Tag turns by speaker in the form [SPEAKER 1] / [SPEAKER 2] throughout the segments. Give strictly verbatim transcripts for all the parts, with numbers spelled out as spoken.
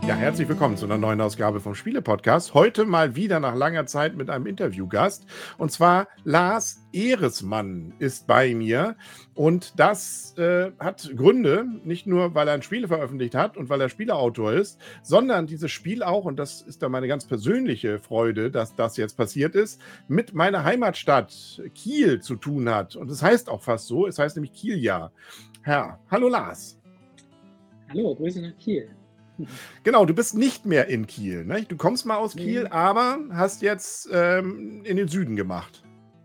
[SPEAKER 1] Ja, herzlich willkommen zu einer neuen Ausgabe vom Spiele-Podcast. Heute mal wieder nach langer Zeit mit einem Interviewgast. Und zwar Lars Ehresmann ist bei mir. Und das äh, hat Gründe, nicht nur, weil er ein Spiel veröffentlicht hat und weil er Spieleautor ist, sondern dieses Spiel auch, und das ist dann meine ganz persönliche Freude, dass das jetzt passiert ist, mit meiner Heimatstadt Kiel zu tun hat. Und es heißt auch fast so, es heißt nämlich Kieljahr. Ja, hallo Lars.
[SPEAKER 2] Hallo, Grüße nach Kiel.
[SPEAKER 1] Genau, du bist nicht mehr in Kiel, ne? Du kommst mal aus Kiel,
[SPEAKER 2] Nee.
[SPEAKER 1] aber hast jetzt ähm, in den Süden gemacht.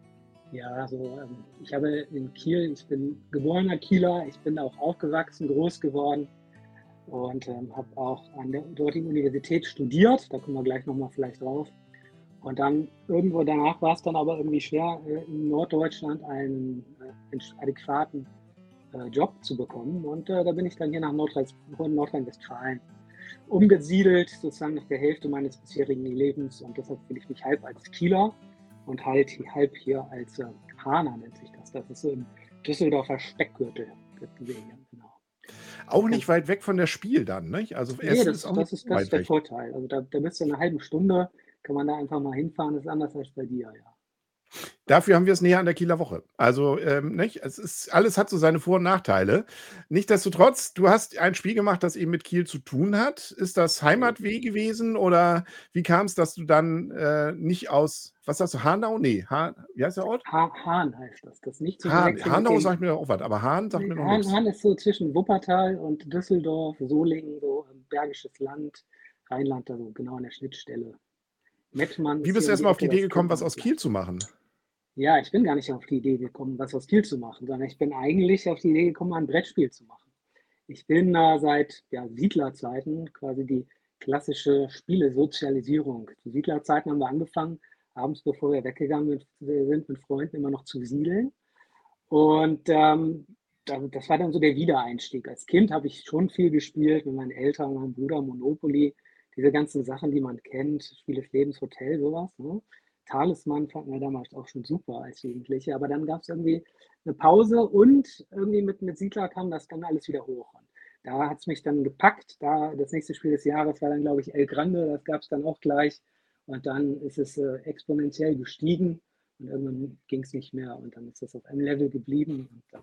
[SPEAKER 2] Ja, also ähm, ich habe in Kiel, ich bin geborener Kieler, ich bin auch aufgewachsen, groß geworden und ähm, habe auch an der dortigen Universität studiert. Da kommen wir gleich nochmal vielleicht drauf. Und dann irgendwo danach war es dann aber irgendwie schwer, äh, in Norddeutschland einen äh, adäquaten äh, Job zu bekommen. Und äh, da bin ich dann hier nach Nordrhein- Nordrhein-Westfalen umgesiedelt, sozusagen nach der Hälfte meines bisherigen Lebens. Und deshalb fühle ich mich halb als Kieler und halt halb hier als äh, Hahner nennt sich das. Das ist so im Düsseldorfer Speckgürtel. Genau.
[SPEAKER 1] Auch nicht weit weg von der Spiel dann, ne? Also
[SPEAKER 2] Nee,
[SPEAKER 1] Essen
[SPEAKER 2] das,
[SPEAKER 1] ist auch
[SPEAKER 2] das,
[SPEAKER 1] nicht
[SPEAKER 2] ist, das
[SPEAKER 1] weit
[SPEAKER 2] ist der
[SPEAKER 1] weg.
[SPEAKER 2] Vorteil. Also da, da bist du in einer halben Stunde, kann man da einfach mal hinfahren, das ist anders als bei dir, ja.
[SPEAKER 1] Dafür haben wir es näher an der Kieler Woche. Also, ähm, nicht? Es ist, alles hat so seine Vor- und Nachteile. Nichtsdestotrotz, du hast ein Spiel gemacht, das eben mit Kiel zu tun hat. Ist das Heimatweh gewesen oder wie kam es, dass du dann äh, nicht aus, was sagst du, Hanau? Nee, ha wie heißt der Ort?
[SPEAKER 2] Ha Hahn heißt das. Das nicht zu
[SPEAKER 1] Hahn.
[SPEAKER 2] verwechseln mit
[SPEAKER 1] Hanau
[SPEAKER 2] dem.
[SPEAKER 1] sagt mir auch was, aber Hahn sagt mir noch
[SPEAKER 2] Hahn,
[SPEAKER 1] nichts.
[SPEAKER 2] Hahn ist so zwischen Wuppertal und Düsseldorf, Solingen, so ähm, Bergisches Land, Rheinland, da so genau an der Schnittstelle. Mettmann
[SPEAKER 1] Wie
[SPEAKER 2] ist
[SPEAKER 1] bist
[SPEAKER 2] hier
[SPEAKER 1] du
[SPEAKER 2] um die
[SPEAKER 1] erstmal auf die
[SPEAKER 2] Ecke,
[SPEAKER 1] Idee
[SPEAKER 2] das
[SPEAKER 1] gekommen,
[SPEAKER 2] kennt
[SPEAKER 1] was
[SPEAKER 2] man
[SPEAKER 1] aus Kiel
[SPEAKER 2] vielleicht.
[SPEAKER 1] zu machen?
[SPEAKER 2] Ja, ich bin gar nicht auf die Idee gekommen, was aus Kiel zu machen, sondern ich bin eigentlich auf die Idee gekommen, ein Brettspiel zu machen. Ich bin äh, seit ja, Siedlerzeiten quasi die klassische Spielesozialisierung. Zu Siedlerzeiten haben wir angefangen, abends, bevor wir weggegangen sind, mit Freunden immer noch zu siedeln. Und ähm, das war dann so der Wiedereinstieg. Als Kind habe ich schon viel gespielt mit meinen Eltern, meinem Bruder, Monopoly, diese ganzen Sachen, die man kennt, Spiel des Lebens, Hotel, sowas. Ne? Talisman fanden wir damals auch schon super als Jugendliche, aber dann gab es irgendwie eine Pause und irgendwie mit, mit Siedler kam das dann alles wieder hoch. Und da hat es mich dann gepackt. Da, das nächste Spiel des Jahres war dann, glaube ich, El Grande, das gab es dann auch gleich. Und dann ist es äh, exponentiell gestiegen. Und irgendwann ging es nicht mehr und dann ist das auf einem Level geblieben. Und dann,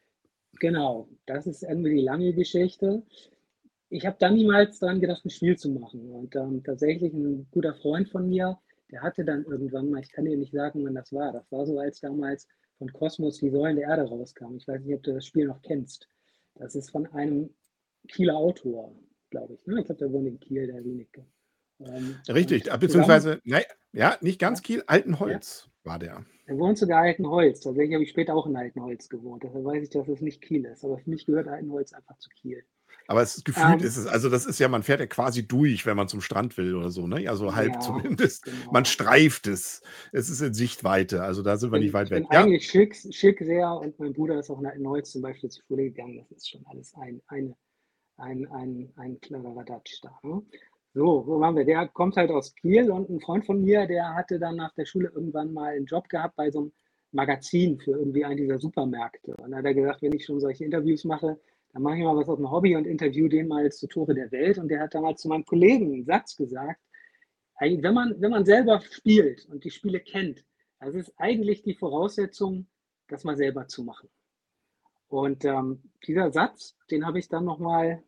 [SPEAKER 2] genau, das ist irgendwie die lange Geschichte. Ich habe dann niemals daran gedacht, ein Spiel zu machen. Und ähm, tatsächlich ein guter Freund von mir, der hatte dann irgendwann mal, ich kann dir nicht sagen, wann das war. Das war so, als damals von Kosmos die Säulen der Erde rauskam. Ich weiß nicht, ob du das Spiel noch kennst. Das ist von einem Kieler Autor, glaube ich. Ne? Ich glaube, der wohnt in Kiel, der Rienecke. Ähm,
[SPEAKER 1] Richtig,
[SPEAKER 2] und
[SPEAKER 1] äh,
[SPEAKER 2] zusammen,
[SPEAKER 1] beziehungsweise, nein, ja, nicht ganz
[SPEAKER 2] ja,
[SPEAKER 1] Kiel,
[SPEAKER 2] ja,
[SPEAKER 1] Altenholz war der.
[SPEAKER 2] er wohnt sogar Altenholz. Tatsächlich habe ich später auch in Altenholz gewohnt. Deshalb weiß ich, dass es nicht Kiel ist. Aber für mich gehört Altenholz einfach zu Kiel.
[SPEAKER 1] Aber es ist gefühlt
[SPEAKER 2] Ähm,
[SPEAKER 1] ist es, also das ist ja, man fährt ja quasi durch, wenn man zum Strand will oder so, ne? Also halb
[SPEAKER 2] ja,
[SPEAKER 1] zumindest. Man
[SPEAKER 2] genau.
[SPEAKER 1] streift es. Es ist in Sichtweite, also da
[SPEAKER 2] Ich
[SPEAKER 1] sind wir nicht
[SPEAKER 2] bin,
[SPEAKER 1] weit
[SPEAKER 2] ich bin
[SPEAKER 1] weg. Ja,
[SPEAKER 2] eigentlich schick, schick sehr und mein Bruder ist auch in Altenholz zum Beispiel zur Schule gegangen. Das ist schon alles ein, eine, ein, ein, ein klarer Datsch da. Ne? So, wo waren wir? Der kommt halt aus Kiel und ein Freund von mir, der hatte dann nach der Schule irgendwann mal einen Job gehabt bei so einem Magazin für irgendwie einen dieser Supermärkte. Und da hat er gesagt, wenn ich schon solche Interviews mache, dann mache ich mal was aus dem Hobby und interview den mal zu Tore der Welt. Und der hat damals zu meinem Kollegen einen Satz gesagt, wenn man, wenn man selber spielt und die Spiele kennt, das ist eigentlich die Voraussetzung, das mal selber zu machen. Und ähm, dieser Satz, den habe ich dann nochmal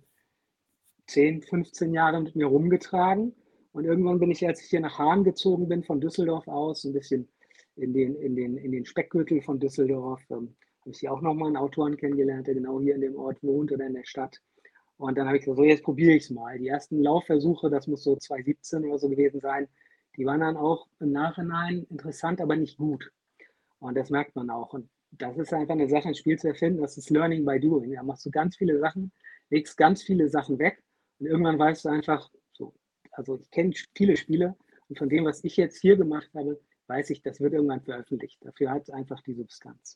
[SPEAKER 2] zehn, fünfzehn Jahre mit mir rumgetragen. Und irgendwann bin ich, als ich hier nach Hahn gezogen bin, von Düsseldorf aus, ein bisschen in den, in den, in den Speckgürtel von Düsseldorf, ähm, habe ich hier auch nochmal einen Autoren kennengelernt, der genau hier in dem Ort wohnt oder in der Stadt. Und dann habe ich gesagt, so jetzt probiere ich es mal. Die ersten Laufversuche, das muss so zwanzig siebzehn oder so gewesen sein, die waren dann auch im Nachhinein interessant, aber nicht gut. Und das merkt man auch. Und das ist einfach eine Sache, ein Spiel zu erfinden, das ist Learning by Doing. Da machst du ganz viele Sachen, legst ganz viele Sachen weg und irgendwann weißt du einfach, so, also ich kenne viele Spiele und von dem, was ich jetzt hier gemacht habe, weiß ich, das wird irgendwann veröffentlicht. Dafür hat es einfach die Substanz.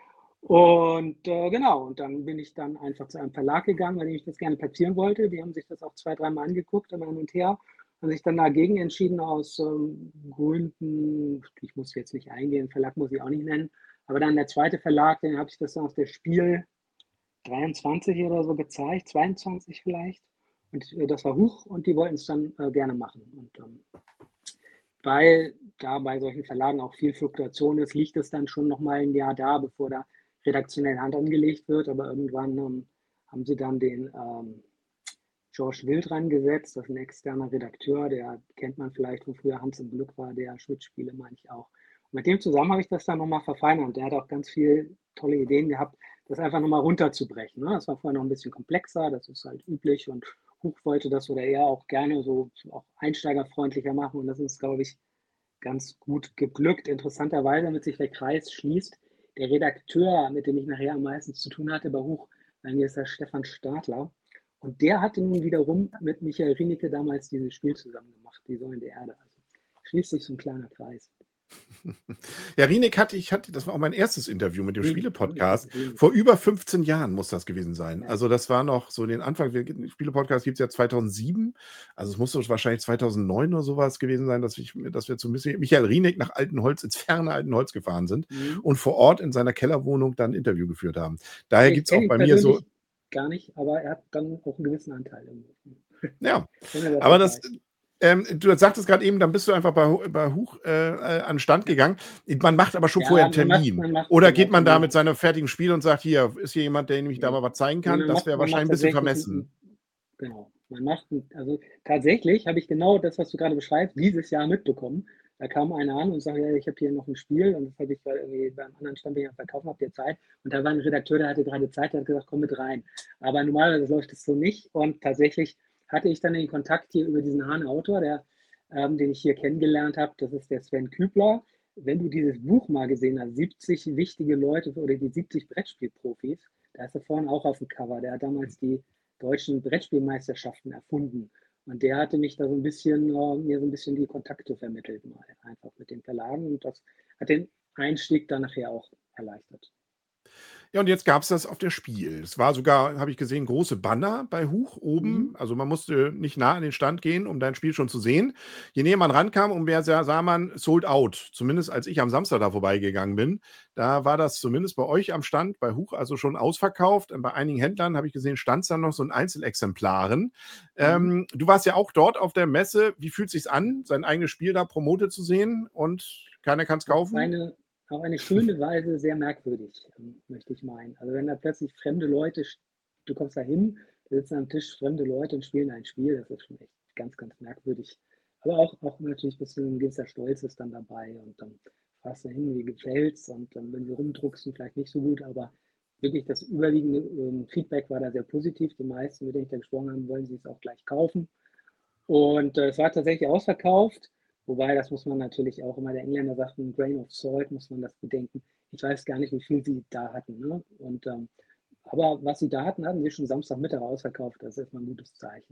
[SPEAKER 2] Und äh, genau, und dann bin ich dann einfach zu einem Verlag gegangen, weil ich das gerne platzieren wollte. Die haben sich das auch zwei, dreimal angeguckt, immer hin und her, haben sich dann dagegen entschieden aus ähm, Gründen, ich muss jetzt nicht eingehen, Verlag muss ich auch nicht nennen, aber dann der zweite Verlag, den habe ich das dann auf der Spiel dreiundzwanzig oder so gezeigt, zweiundzwanzig vielleicht. Und äh, das war Huch und die wollten es dann äh, gerne machen. Und ähm, weil da bei solchen Verlagen auch viel Fluktuation ist, liegt es dann schon noch mal ein Jahr da, bevor da redaktionell Hand angelegt wird. Aber irgendwann ähm, haben sie dann den ähm, George Wild rangesetzt, das ist ein externer Redakteur, der kennt man vielleicht von früher, Hans im Glück war der, Schmidt-Spiele meine ich auch. Und mit dem zusammen habe ich das dann nochmal verfeinert. Der hat auch ganz viele tolle Ideen gehabt, das einfach nochmal runterzubrechen. Ne? Das war vorher noch ein bisschen komplexer, das ist halt üblich und Huch wollte das oder er auch gerne so auch einsteigerfreundlicher machen und das ist, glaube ich, ganz gut geglückt. Interessanterweise, damit sich der Kreis schließt, der Redakteur, mit dem ich nachher am meisten zu tun hatte bei Huch, bei mir ist der Stefan Stadler. Und der hatte nun wiederum mit Michael Rienicke damals dieses Spiel zusammen gemacht, Die Säulen der Erde. Also schließt sich so ein kleiner Kreis.
[SPEAKER 1] Ja, Rieneck hatte ich, hatte, das war auch mein erstes Interview mit dem
[SPEAKER 2] Rieneck,
[SPEAKER 1] Spiele-Podcast.
[SPEAKER 2] Rieneck.
[SPEAKER 1] Vor über fünfzehn Jahren muss das gewesen sein.
[SPEAKER 2] Ja.
[SPEAKER 1] Also das war noch so den Anfang, den Spiele-Podcast gibt es ja zweitausendsieben. Also es musste wahrscheinlich zweitausendneun oder sowas gewesen sein, dass, ich, dass wir zu Michael Rieneck nach Altenholz, ins ferne Altenholz gefahren sind
[SPEAKER 2] Mhm.
[SPEAKER 1] und vor Ort in seiner Kellerwohnung dann ein Interview geführt haben. Daher
[SPEAKER 2] Ich
[SPEAKER 1] gibt es
[SPEAKER 2] kenn
[SPEAKER 1] auch
[SPEAKER 2] ihn
[SPEAKER 1] bei mir so.
[SPEAKER 2] persönlich gar nicht, aber er hat dann auch einen gewissen Anteil. Irgendwie.
[SPEAKER 1] Ja,
[SPEAKER 2] Wenn er das
[SPEAKER 1] aber
[SPEAKER 2] nicht
[SPEAKER 1] das,
[SPEAKER 2] weiß.
[SPEAKER 1] ähm, du sagtest gerade eben, dann bist du einfach bei, Hu- bei Huch äh, äh, an den Stand
[SPEAKER 2] Ja.
[SPEAKER 1] gegangen. Man macht aber schon
[SPEAKER 2] Ja,
[SPEAKER 1] vorher einen
[SPEAKER 2] man macht-
[SPEAKER 1] Termin.
[SPEAKER 2] man macht
[SPEAKER 1] Oder
[SPEAKER 2] genau
[SPEAKER 1] geht man da
[SPEAKER 2] Termine.
[SPEAKER 1] mit seinem fertigen Spiel und sagt, hier, ist hier jemand, der nämlich da
[SPEAKER 2] Nee.
[SPEAKER 1] mal was zeigen
[SPEAKER 2] Nee,
[SPEAKER 1] kann?
[SPEAKER 2] man
[SPEAKER 1] Das
[SPEAKER 2] macht-
[SPEAKER 1] wäre
[SPEAKER 2] man macht
[SPEAKER 1] wahrscheinlich ein bisschen
[SPEAKER 2] tatsächlich
[SPEAKER 1] vermessen.
[SPEAKER 2] ein- Genau. Man macht, ein- also tatsächlich habe ich genau das, was du gerade beschreibst, dieses Jahr mitbekommen. Da kam einer an und sagte, ja, ich habe hier noch ein Spiel und das habe ich bei, irgendwie beim anderen Stand bin ich am Verkaufen, habt ihr Zeit? Und da war ein Redakteur, der hatte gerade Zeit, der hat gesagt, komm mit rein. Aber normalerweise läuft es so nicht und tatsächlich hatte ich dann den Kontakt hier über diesen Hahn-Autor, der, ähm, den ich hier kennengelernt habe, das ist der Sven Kübler. Wenn du dieses Buch mal gesehen hast, siebzig wichtige Leute oder die siebzig Brettspielprofis, da ist er vorne auch auf dem Cover. Der hat damals die deutschen Brettspielmeisterschaften erfunden. Und der hatte mich da so ein bisschen, äh, mir so ein bisschen die Kontakte vermittelt, mal einfach mit den Verlagen. Und das hat den Einstieg dann nachher auch erleichtert.
[SPEAKER 1] Ja, und jetzt gab es das auf der Spiel. Es war sogar, habe ich gesehen, große Banner bei Huch oben.
[SPEAKER 2] Mhm.
[SPEAKER 1] Also man musste nicht nah an den Stand gehen, um dein Spiel schon zu sehen. Je näher man rankam, umso mehr sah, sah man sold out. Zumindest als ich am Samstag da vorbeigegangen bin. Da war das zumindest bei euch am Stand, bei Huch, also schon ausverkauft. Und bei einigen Händlern habe ich gesehen, stand es dann noch so in Einzelexemplaren.
[SPEAKER 2] Mhm.
[SPEAKER 1] Ähm, du warst ja auch dort auf der Messe. Wie fühlt es sich an, sein eigenes Spiel da promotet zu sehen und keiner kann es kaufen?
[SPEAKER 2] Eine, auf eine schöne Weise sehr merkwürdig, ähm, möchte ich meinen. Also wenn da plötzlich fremde Leute, du kommst da hin, da sitzen am Tisch fremde Leute und spielen ein Spiel, das ist schon echt ganz, ganz merkwürdig. Aber auch, auch natürlich ein bisschen ein gewisser Stolz ist dann dabei und dann fährst du hin, wie gefällt's und dann, wenn sie rumdrucksen, vielleicht nicht so gut, aber wirklich das überwiegende ähm, Feedback war da sehr positiv. Die meisten, mit denen ich da gesprochen habe, wollen sie es auch gleich kaufen. Und äh, es war tatsächlich ausverkauft. Wobei, das muss man natürlich auch immer, der Engländer sagt, ein Grain of Salt, muss man das bedenken. Ich weiß gar nicht, wie viel sie da hatten. Ne? Und, ähm, aber was sie da hatten, hatten sie schon Samstagmittag ausverkauft. Das ist erstmal ein gutes Zeichen.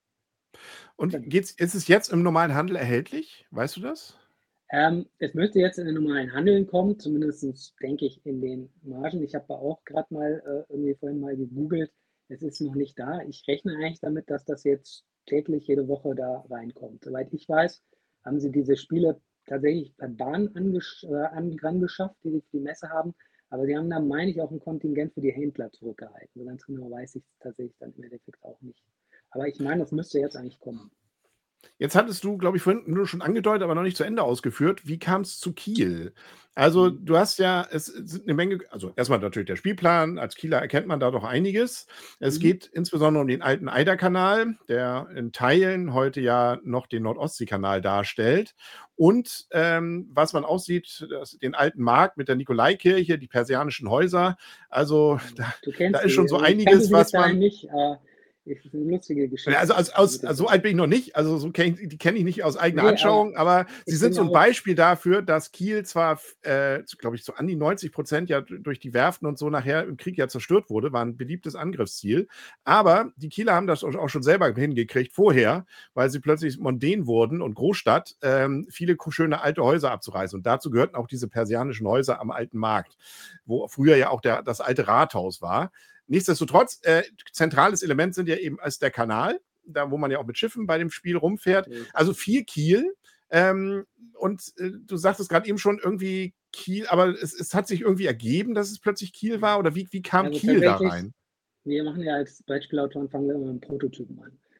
[SPEAKER 1] Und
[SPEAKER 2] Genau.
[SPEAKER 1] geht's, ist es jetzt im normalen Handel erhältlich? Weißt du das?
[SPEAKER 2] Ähm, es müsste jetzt in den normalen Handeln kommen, zumindest denke ich in den Margen. Ich habe auch gerade mal äh, irgendwie vorhin mal gegoogelt. Es ist noch nicht da. Ich rechne eigentlich damit, dass das jetzt täglich jede Woche da reinkommt. Soweit ich weiß, haben sie diese Spiele tatsächlich per Bahn angesch äh, an, rangeschafft, die sie für die Messe haben. Aber sie haben da, meine ich, auch ein Kontingent für die Händler zurückgehalten. So ganz genau weiß ich es tatsächlich dann im Endeffekt auch nicht. Aber ich meine, das müsste jetzt eigentlich kommen.
[SPEAKER 1] Jetzt hattest du, glaube ich, vorhin nur schon angedeutet, aber noch nicht zu Ende ausgeführt. Wie kam es zu Kiel? Also,
[SPEAKER 2] Mhm.
[SPEAKER 1] du hast ja, es sind eine Menge, also erstmal natürlich der Spielplan. Als Kieler erkennt man da doch einiges. Es
[SPEAKER 2] Mhm.
[SPEAKER 1] geht insbesondere um den alten Eiderkanal, der in Teilen heute ja noch den Nordostseekanal darstellt. Und ähm, was man auch sieht, das, den alten Markt mit der Nikolaikirche, die persianischen Häuser. Also, da,
[SPEAKER 2] Du
[SPEAKER 1] da
[SPEAKER 2] kennst
[SPEAKER 1] ist
[SPEAKER 2] sie.
[SPEAKER 1] schon so
[SPEAKER 2] Also ich kannte
[SPEAKER 1] einiges,
[SPEAKER 2] sie bis
[SPEAKER 1] was
[SPEAKER 2] dahin
[SPEAKER 1] man.
[SPEAKER 2] nicht. Äh, es ist eine lustige
[SPEAKER 1] Ja, also,
[SPEAKER 2] Geschichte.
[SPEAKER 1] aus, aus, so alt bin ich noch nicht, also so kenn ich, die kenne ich nicht aus eigener
[SPEAKER 2] Nee, aber
[SPEAKER 1] Anschauung, aber sie
[SPEAKER 2] ich
[SPEAKER 1] sind
[SPEAKER 2] bin
[SPEAKER 1] so ein
[SPEAKER 2] auch,
[SPEAKER 1] Beispiel dafür, dass Kiel zwar, äh, glaube ich, so an die neunzig Prozent ja durch die Werften und so nachher im Krieg ja zerstört wurde, war ein beliebtes Angriffsziel, aber die Kieler haben das auch schon selber hingekriegt vorher, weil sie plötzlich mondän wurden und Großstadt, ähm, viele schöne alte Häuser abzureißen und dazu gehörten auch diese persianischen Häuser am alten Markt, wo früher ja auch der, das alte Rathaus war. Nichtsdestotrotz, äh, zentrales Element sind ja eben als der Kanal, da wo man ja auch mit Schiffen bei dem Spiel rumfährt. Also viel Kiel. Ähm, und äh, du sagtest gerade eben schon irgendwie Kiel, aber es, es hat sich irgendwie ergeben, dass es plötzlich Kiel war? Oder wie, wie kam
[SPEAKER 2] also
[SPEAKER 1] Kiel da
[SPEAKER 2] tatsächlich,
[SPEAKER 1] rein?
[SPEAKER 2] wir machen ja als Beispielautoren, fangen wir immer mit einem Prototypen an.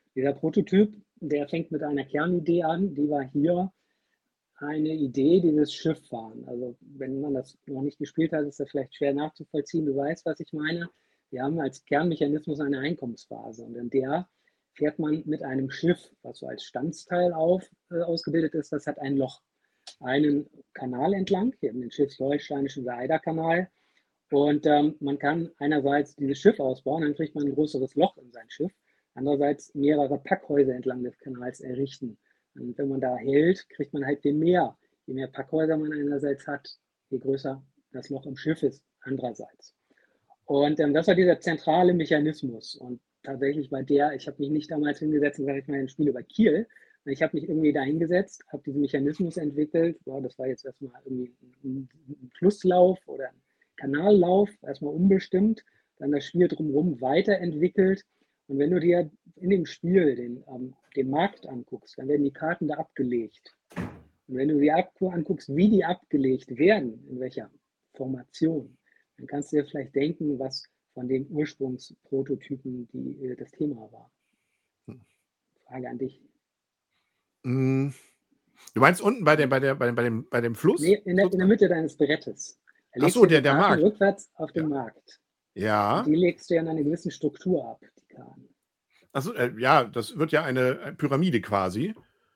[SPEAKER 2] Dieser Prototyp, der fängt mit einer Kernidee an, die war hier eine Idee, dieses Schifffahren. Also wenn man das noch nicht gespielt hat, ist das vielleicht schwer nachzuvollziehen. Du weißt, was ich meine. Wir haben als Kernmechanismus eine Einkommensphase und in der fährt man mit einem Schiff, was so als Standsteil auf, äh, ausgebildet ist, das hat ein Loch, einen Kanal entlang, hier den Schleswig-Holsteinischen Eiderkanal. Und ähm, man kann einerseits dieses Schiff ausbauen, dann kriegt man ein größeres Loch in sein Schiff, andererseits mehrere Packhäuser entlang des Kanals errichten. Und wenn man da hält, kriegt man halt viel mehr. Je mehr Packhäuser man einerseits hat, je größer das Loch im Schiff ist andererseits. Und ähm, das war dieser zentrale Mechanismus. Und tatsächlich war der, ich habe mich nicht damals hingesetzt und gesagt, ich mache ein Spiel über Kiel. Ich habe mich irgendwie da hingesetzt, habe diesen Mechanismus entwickelt. Ja, das war jetzt erstmal irgendwie ein, ein Flusslauf oder ein Kanallauf, erstmal unbestimmt. Dann das Spiel drumherum weiterentwickelt. Und wenn du dir in dem Spiel den, ähm, den Markt anguckst, dann werden die Karten da abgelegt. Und wenn du dir anguckst, wie die abgelegt werden, in welcher Formation, dann kannst du dir vielleicht denken, was von dem Ursprungsprototypen die, das Thema war. Frage an dich.
[SPEAKER 1] Du meinst unten bei, der, bei, der, bei, dem, bei, dem, bei dem Fluss?
[SPEAKER 2] Nee, in der, in der Mitte deines Brettes. Da
[SPEAKER 1] Ach so, der, der
[SPEAKER 2] Karten
[SPEAKER 1] Markt.
[SPEAKER 2] Rückwärts auf den
[SPEAKER 1] ja.
[SPEAKER 2] Markt.
[SPEAKER 1] Ja.
[SPEAKER 2] Und die legst du ja in einer gewissen Struktur ab, die Karten.
[SPEAKER 1] Achso, äh, ja, das wird ja eine Pyramide quasi.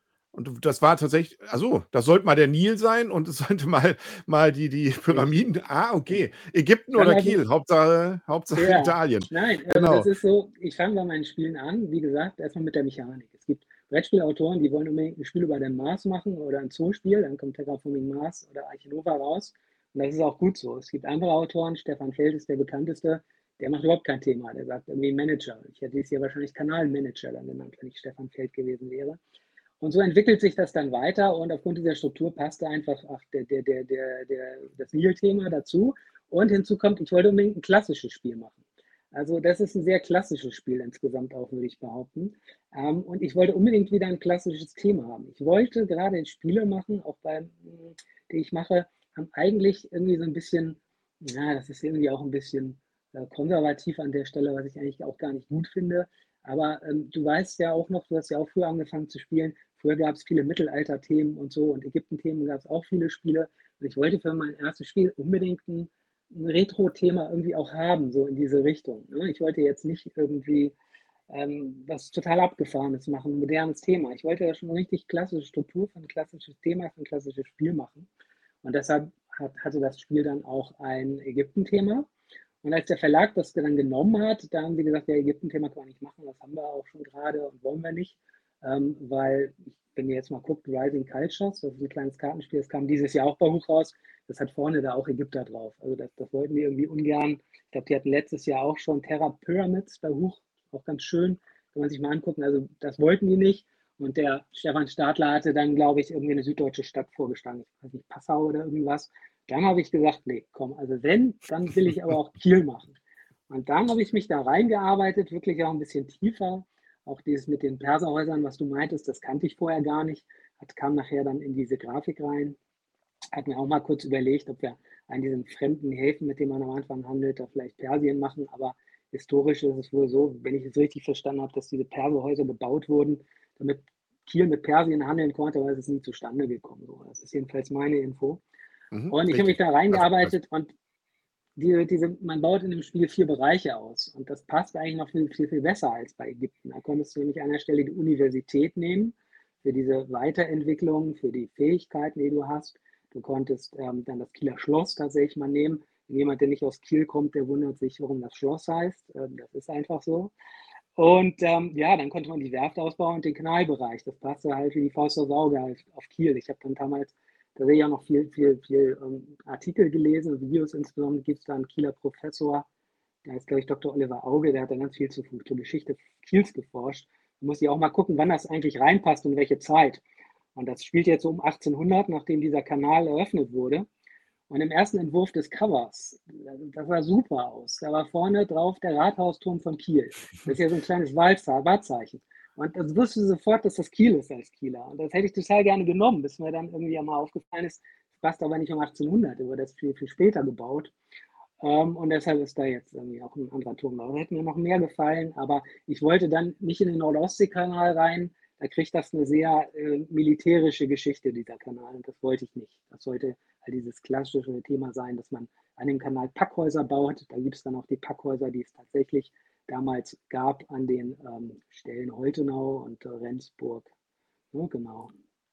[SPEAKER 1] Und das war tatsächlich, also das sollte mal der Nil sein und es sollte mal, mal die, die Pyramiden. Ah, okay. Ägypten oder
[SPEAKER 2] also,
[SPEAKER 1] Kiel, Hauptsache, Hauptsache
[SPEAKER 2] ja,
[SPEAKER 1] Italien.
[SPEAKER 2] Nein, also
[SPEAKER 1] genau.
[SPEAKER 2] das ist so, ich fange bei meinen Spielen an, wie gesagt, erstmal mit der Mechanik. Es gibt Brettspielautoren, die wollen unbedingt ein Spiel über den Mars machen oder ein Zoospiel, dann kommt Terraforming Mars oder Arche Nova raus. Und das ist auch gut so. Es gibt andere Autoren, Stefan Feld ist der bekannteste, der macht überhaupt kein Thema. Der sagt irgendwie Manager. Ich hätte es hier wahrscheinlich Kanalmanager dann genannt, wenn ich Stefan Feld gewesen wäre. Und so entwickelt sich das dann weiter und aufgrund dieser Struktur passte einfach ach, der, der, der, der, der, das Nil-Thema dazu. Und hinzu kommt, ich wollte unbedingt ein klassisches Spiel machen. Also das ist ein sehr klassisches Spiel insgesamt auch, würde ich behaupten. Ähm, und ich wollte unbedingt wieder ein klassisches Thema haben. Ich wollte gerade Spiele machen, auch bei, die ich mache, haben eigentlich irgendwie so ein bisschen, ja, das ist irgendwie auch ein bisschen äh, konservativ an der Stelle, was ich eigentlich auch gar nicht gut finde. Aber ähm, du weißt ja auch noch, du hast ja auch früher angefangen zu spielen. Früher gab es viele Mittelalter-Themen und so und Ägypten-Themen gab es auch viele Spiele. Und ich wollte für mein erstes Spiel unbedingt ein, ein Retro-Thema irgendwie auch haben, so in diese Richtung. Ne? Ich wollte jetzt nicht irgendwie ähm, was total Abgefahrenes machen, ein modernes Thema. Ich wollte ja schon eine richtig klassische Struktur für ein klassisches Thema, für ein klassisches Spiel machen. Und deshalb hat, hatte das Spiel dann auch ein Ägypten-Thema. Und als der Verlag das dann genommen hat, da haben sie gesagt, ja, Ägypten-Thema kann man nicht machen, das haben wir auch schon gerade und wollen wir nicht, ähm, weil, wenn ihr jetzt mal guckt, Rising Cultures, das ist ein kleines Kartenspiel, das kam dieses Jahr auch bei Huch raus, das hat vorne da auch Ägypter drauf. Also das, das wollten die irgendwie ungern. Ich glaube, die hatten letztes Jahr auch schon Terra Pyramids bei Huch, auch ganz schön, kann man sich mal angucken. Also das wollten die nicht. Und der Stefan Stadler hatte dann, glaube ich, irgendwie eine süddeutsche Stadt vorgeschlagen, ich weiß nicht, Passau oder irgendwas. Dann habe ich gesagt, nee, komm, also wenn, dann will ich aber auch Kiel machen. Und dann habe ich mich da reingearbeitet, wirklich auch ein bisschen tiefer. Auch dieses mit den Perserhäusern, was du meintest, das kannte ich vorher gar nicht. Das kam nachher dann in diese Grafik rein. Hat mir auch mal kurz überlegt, ob wir an diesen fremden Häfen, mit denen man am Anfang handelt, da vielleicht Persien machen. Aber historisch ist es wohl so, wenn ich es richtig verstanden habe, dass diese Perserhäuser gebaut wurden, damit Kiel mit Persien handeln konnte, aber es ist nie zustande gekommen. Das ist jedenfalls meine Info.
[SPEAKER 1] Mhm,
[SPEAKER 2] und ich habe mich da reingearbeitet und die, diese, man baut in dem Spiel vier Bereiche aus. Und das passt eigentlich noch viel, viel, viel besser als bei Ägypten. Da konntest du nämlich an der Stelle die Universität nehmen für diese Weiterentwicklung, für die Fähigkeiten, die du hast. Du konntest ähm, dann das Kieler Schloss tatsächlich mal nehmen. Jemand, der nicht aus Kiel kommt, der wundert sich, warum das Schloss heißt. Ähm, das ist einfach so. Und ähm, ja, dann konnte man die Werft ausbauen und den Kanalbereich. Das passte halt wie die Faust aufs Auge halt auf Kiel. Ich habe dann damals da sehe ich auch noch viel, viel, viel ähm, Artikel gelesen, Videos insbesondere. Gibt es da einen Kieler Professor, der heißt, glaube ich, Doktor Oliver Auge, der hat dann ganz viel zur, zur Geschichte Kiels geforscht. Da muss ich auch mal gucken, wann das eigentlich reinpasst und welche Zeit. Und das spielt jetzt so um achtzehnhundert, nachdem dieser Kanal eröffnet wurde. Und im ersten Entwurf des Covers, das sah super aus. Da war vorne drauf der Rathausturm von Kiel. Das ist ja so ein kleines Wahrzeichen. Und dann wusste du sofort, dass das Kiel ist als Kieler. Und das hätte ich total gerne genommen, bis mir dann irgendwie mal aufgefallen ist, das passt aber nicht um achtzehnhundert, über das viel, viel später gebaut. Ähm, und deshalb ist da jetzt irgendwie auch ein anderer Ton drauf. Das hätte mir noch mehr gefallen, aber ich wollte dann nicht in den Nord-Ostsee-Kanal rein. Da kriegt das eine sehr äh, militärische Geschichte, dieser Kanal. Und das wollte ich nicht. Das sollte halt dieses klassische Thema sein, dass man an dem Kanal Packhäuser baut. Da gibt es dann auch die Packhäuser, die es tatsächlich damals gab an den ähm, Stellen Holtenau und äh, Rendsburg. Ja, genau.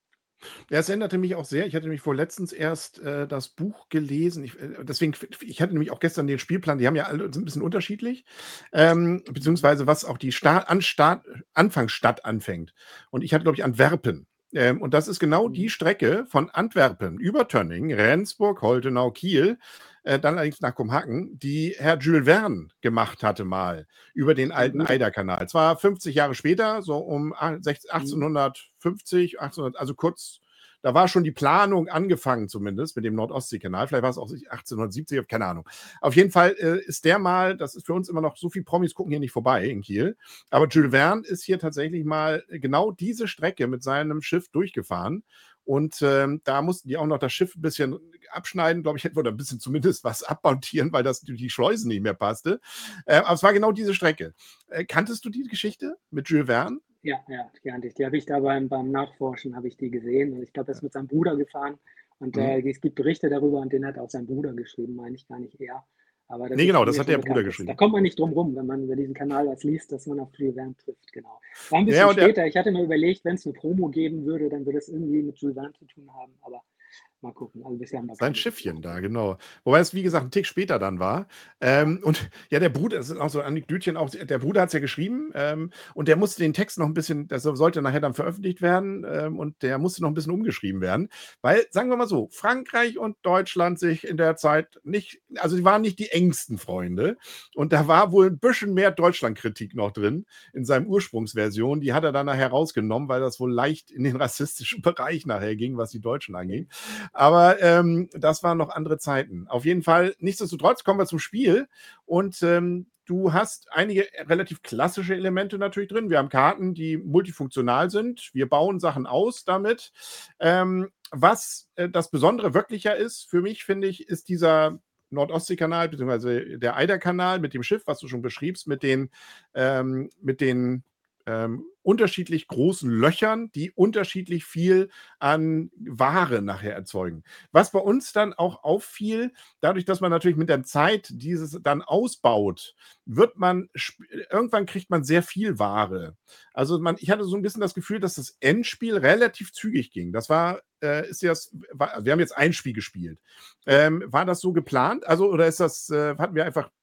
[SPEAKER 1] Ja, es erinnerte mich auch sehr. Ich hatte nämlich vor letztens erst äh, das Buch gelesen. Ich, äh, deswegen, ich hatte nämlich auch gestern den Spielplan, die haben ja alle sind ein bisschen unterschiedlich, ähm, beziehungsweise was auch die Start, an Start, Anfangsstadt anfängt. Und ich hatte, glaube ich, Antwerpen. Ähm, und das ist genau die
[SPEAKER 2] Mhm.
[SPEAKER 1] Strecke von Antwerpen über Tönning, Rendsburg, Holtenau, Kiel, äh, dann allerdings nach Kopenhagen, die Herr Jules Verne gemacht hatte mal über den
[SPEAKER 2] Mein
[SPEAKER 1] alten
[SPEAKER 2] Bruder.
[SPEAKER 1] Eiderkanal. Zwar fünfzig Jahre später, so um
[SPEAKER 2] Mhm.
[SPEAKER 1] achtzehnhundertfünfzig, achtzehndert, also kurz, da war schon die Planung angefangen, zumindest mit dem Nord-Ostsee-Kanal. Vielleicht war es auch achtzehnhundertsiebzig, keine Ahnung. Auf jeden Fall äh, ist der mal, das ist für uns immer noch, so viele Promis gucken hier nicht vorbei in Kiel. Aber Jules Verne ist hier tatsächlich mal genau diese Strecke mit seinem Schiff durchgefahren. Und ähm, da mussten die auch noch das Schiff ein bisschen abschneiden, glaube ich, oder ein bisschen zumindest was abmontieren, weil das durch die Schleusen nicht mehr passte. Äh, aber es war genau diese Strecke. Äh, kanntest du die Geschichte mit Jules Verne?
[SPEAKER 2] Ja, ja, die kannte ich. Die habe ich da beim, beim Nachforschen habe ich die gesehen. Und ich glaube, er ist mit seinem Bruder gefahren. Und
[SPEAKER 1] Mhm.
[SPEAKER 2] äh, es gibt Berichte darüber und den hat auch sein Bruder geschrieben, meine ich gar nicht er. Aber das
[SPEAKER 1] Nee,
[SPEAKER 2] ist
[SPEAKER 1] genau,
[SPEAKER 2] mir
[SPEAKER 1] das hat
[SPEAKER 2] schon
[SPEAKER 1] der Bruder
[SPEAKER 2] bekannt. Das, da
[SPEAKER 1] geschrieben.
[SPEAKER 2] kommt man nicht drum rum, wenn man über diesen Kanal was liest, dass man auf Jules Verne trifft. Genau. War ein
[SPEAKER 1] Ja,
[SPEAKER 2] bisschen
[SPEAKER 1] und er,
[SPEAKER 2] später. Ich hatte mir überlegt, wenn es eine Promo geben würde, dann würde es irgendwie mit Jules Verne zu tun haben. Aber mal gucken. Also bisher haben wir
[SPEAKER 1] sein
[SPEAKER 2] keine
[SPEAKER 1] Schiffchen
[SPEAKER 2] Informationen
[SPEAKER 1] da,
[SPEAKER 2] darüber.
[SPEAKER 1] genau. Wobei es, wie gesagt, ein Tick später dann war.
[SPEAKER 2] Ja.
[SPEAKER 1] Ähm, und ja, der Bruder, das ist auch so ein Anekdötchen, auch, der Bruder hat es ja geschrieben ähm, und der musste den Text noch ein bisschen, das sollte nachher dann veröffentlicht werden ähm, und der musste noch ein bisschen umgeschrieben werden. Weil, sagen wir mal so, Frankreich und Deutschland sich in der Zeit nicht, also die waren nicht die engsten Freunde. Und da war wohl ein bisschen mehr Deutschlandkritik noch drin in seinem Ursprungsversion. Die hat er dann nachher rausgenommen, weil das wohl leicht in den rassistischen Bereich nachher ging, was die Deutschen
[SPEAKER 2] Okay.
[SPEAKER 1] anging. Aber ähm, das waren noch andere Zeiten. Auf jeden Fall, nichtsdestotrotz kommen wir zum Spiel. Und ähm, du hast einige relativ klassische Elemente natürlich drin. Wir haben Karten, die multifunktional sind. Wir bauen Sachen aus damit. Ähm, was äh, das Besondere wirklich ja ist, für mich, finde ich, ist dieser Nord-Ostsee-Kanal, beziehungsweise der Eider-Kanal mit dem Schiff, was du schon beschriebst, mit den, ähm, mit den ähm, unterschiedlich großen Löchern, die unterschiedlich viel an Ware nachher erzeugen. Was bei uns dann auch auffiel, dadurch, dass man natürlich mit der Zeit dieses dann ausbaut, wird man, irgendwann kriegt man sehr viel Ware. Also man, ich hatte so ein bisschen das Gefühl, dass das Endspiel relativ zügig ging. Das war, äh, ist das, war, wir haben jetzt ein Spiel gespielt. Ähm, war das so geplant? Also, oder ist das, äh, hatten wir einfach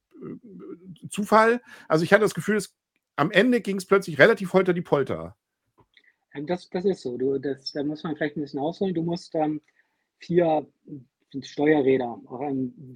[SPEAKER 1] äh, Zufall? Also ich hatte das Gefühl, es, am Ende ging es plötzlich relativ holter die Polter.
[SPEAKER 2] Ähm, das, das ist so. Du, das, da muss man vielleicht ein bisschen ausholen. Du musst ähm, vier Steuerräder auf einem,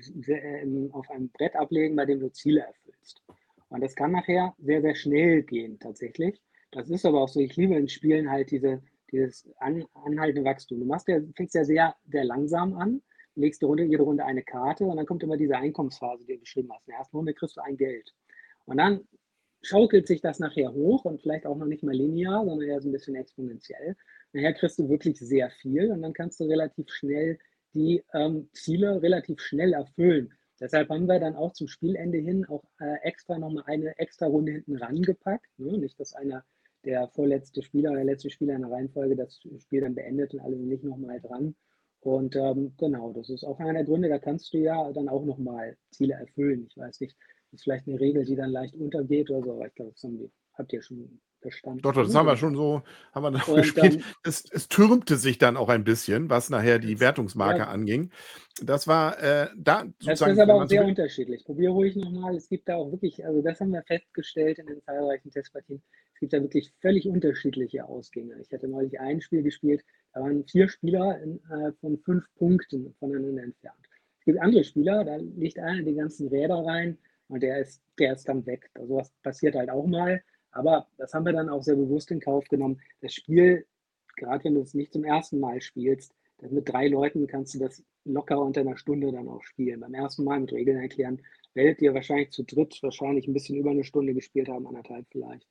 [SPEAKER 2] auf einem Brett ablegen, bei dem du Ziele erfüllst. Und das kann nachher sehr, sehr schnell gehen, tatsächlich. Das ist aber auch so. Ich liebe in Spielen halt diese, dieses an, anhaltende Wachstum. Du machst ja, fängst ja sehr, sehr langsam an, legst die Runde, jede Runde eine Karte und dann kommt immer diese Einkommensphase, die du beschrieben hast. In der ersten Runde kriegst du ein Geld. Und dann schaukelt sich das nachher hoch und vielleicht auch noch nicht mal linear, sondern eher so ein bisschen exponentiell. Nachher kriegst du wirklich sehr viel und dann kannst du relativ schnell die ähm, Ziele relativ schnell erfüllen. Deshalb haben wir dann auch zum Spielende hin auch äh, extra nochmal eine extra Runde hinten rangepackt. Ne? Nicht, dass einer der vorletzte Spieler oder der letzte Spieler in der Reihenfolge das Spiel dann beendet und alle sind nicht nochmal dran. Und ähm, genau, das ist auch einer der Gründe, da kannst du ja dann auch nochmal Ziele erfüllen. Ich weiß nicht, das ist vielleicht eine Regel, die dann leicht untergeht oder so, aber ich glaube, das haben die, habt ihr schon
[SPEAKER 1] Doch,
[SPEAKER 2] verstanden.
[SPEAKER 1] doch, das
[SPEAKER 2] Ne?
[SPEAKER 1] haben wir
[SPEAKER 2] Genau.
[SPEAKER 1] schon so, haben wir noch
[SPEAKER 2] Und
[SPEAKER 1] gespielt.
[SPEAKER 2] ähm,
[SPEAKER 1] Es, es türmte sich dann auch ein bisschen, was nachher die
[SPEAKER 2] das, ja,
[SPEAKER 1] Wertungsmarke anging. Das war äh, da
[SPEAKER 2] das ist
[SPEAKER 1] sozusagen,
[SPEAKER 2] aber
[SPEAKER 1] wenn
[SPEAKER 2] auch
[SPEAKER 1] man so
[SPEAKER 2] sehr
[SPEAKER 1] will.
[SPEAKER 2] unterschiedlich. Probier ruhig nochmal. Es gibt da auch wirklich, also das haben wir festgestellt in den zahlreichen Testpartien, es gibt da wirklich völlig unterschiedliche Ausgänge. Ich hatte neulich ein Spiel gespielt, da waren vier Spieler in, äh, von fünf Punkten voneinander entfernt. Es gibt andere Spieler, da legt einer die ganzen Räder rein und der ist, der ist dann weg. Also was passiert halt auch mal. Aber das haben wir dann auch sehr bewusst in Kauf genommen. Das Spiel, gerade wenn du es nicht zum ersten Mal spielst, mit drei Leuten kannst du das locker unter einer Stunde dann auch spielen. Beim ersten Mal mit Regeln erklären, werdet ihr wahrscheinlich zu dritt wahrscheinlich ein bisschen über eine Stunde gespielt haben, anderthalb vielleicht. Ne?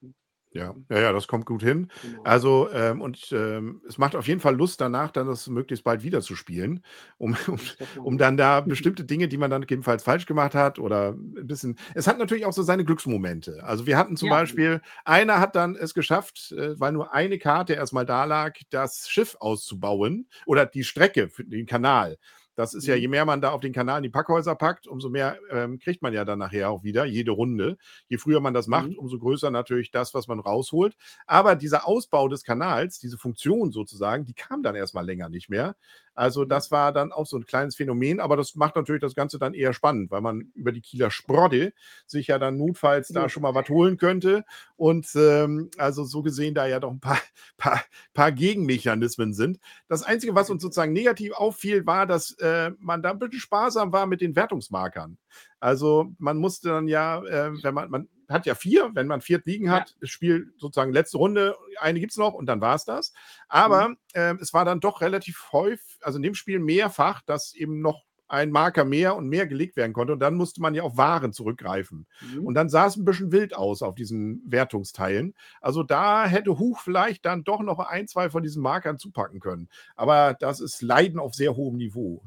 [SPEAKER 1] Ja, ja, ja, das kommt gut hin.
[SPEAKER 2] Genau.
[SPEAKER 1] Also, ähm, und ähm, es macht auf jeden Fall Lust danach, dann das möglichst bald wieder zu spielen, um um
[SPEAKER 2] Das hofft man
[SPEAKER 1] um
[SPEAKER 2] mal.
[SPEAKER 1] dann da bestimmte Dinge, die man dann gegebenenfalls falsch gemacht hat oder 'n bisschen es hat natürlich auch so seine Glücksmomente. Also, wir hatten zum
[SPEAKER 2] Ja, genau.
[SPEAKER 1] Beispiel einer hat dann es geschafft, äh, weil nur eine Karte erst mal da lag, das Schiff auszubauen oder die Strecke für den Kanal. Das ist ja
[SPEAKER 2] Mhm.
[SPEAKER 1] je mehr man da auf den Kanal in die Packhäuser packt, umso mehr, ähm, kriegt man ja dann nachher auch wieder, jede Runde. Je früher man das macht,
[SPEAKER 2] Mhm.
[SPEAKER 1] umso größer natürlich das, was man rausholt. Aber dieser Ausbau des Kanals, diese Funktion sozusagen, die kam dann erst mal länger nicht mehr. Also,
[SPEAKER 2] Mhm.
[SPEAKER 1] das war dann auch so 'n kleines Phänomen, aber das macht natürlich das Ganze dann eher spannend, weil man über die Kieler Sprotte sich ja dann notfalls da
[SPEAKER 2] Ja.
[SPEAKER 1] schon mal was holen könnte und, ähm, also, so gesehen da ja doch 'n paar paar paar Gegenmechanismen sind. Das Einzige, was uns sozusagen negativ auffiel, war, dass, äh, man da 'n bisschen sparsam war mit den Wertungsmarkern. Also, man musste dann ja, äh, wenn man man hat ja vier, wenn man vier liegen
[SPEAKER 2] Ja.
[SPEAKER 1] hat, das Spiel sozusagen letzte Runde, eine gibt's noch und dann war's das.
[SPEAKER 2] Mhm.
[SPEAKER 1] Aber, ähm, es war dann doch relativ häuf also, in dem Spiel mehrfach, dass eben noch ein Marker mehr und mehr gelegt werden konnte und dann musste man ja auf Waren zurückgreifen.
[SPEAKER 2] Mhm.
[SPEAKER 1] Und dann sah's 'n bisschen wild aus auf diesen Wertungsteilen. Also, da hätte Huch vielleicht dann doch noch ein, zwei von diesen Markern zupacken können. Aber das ist Leiden auf sehr hohem Niveau.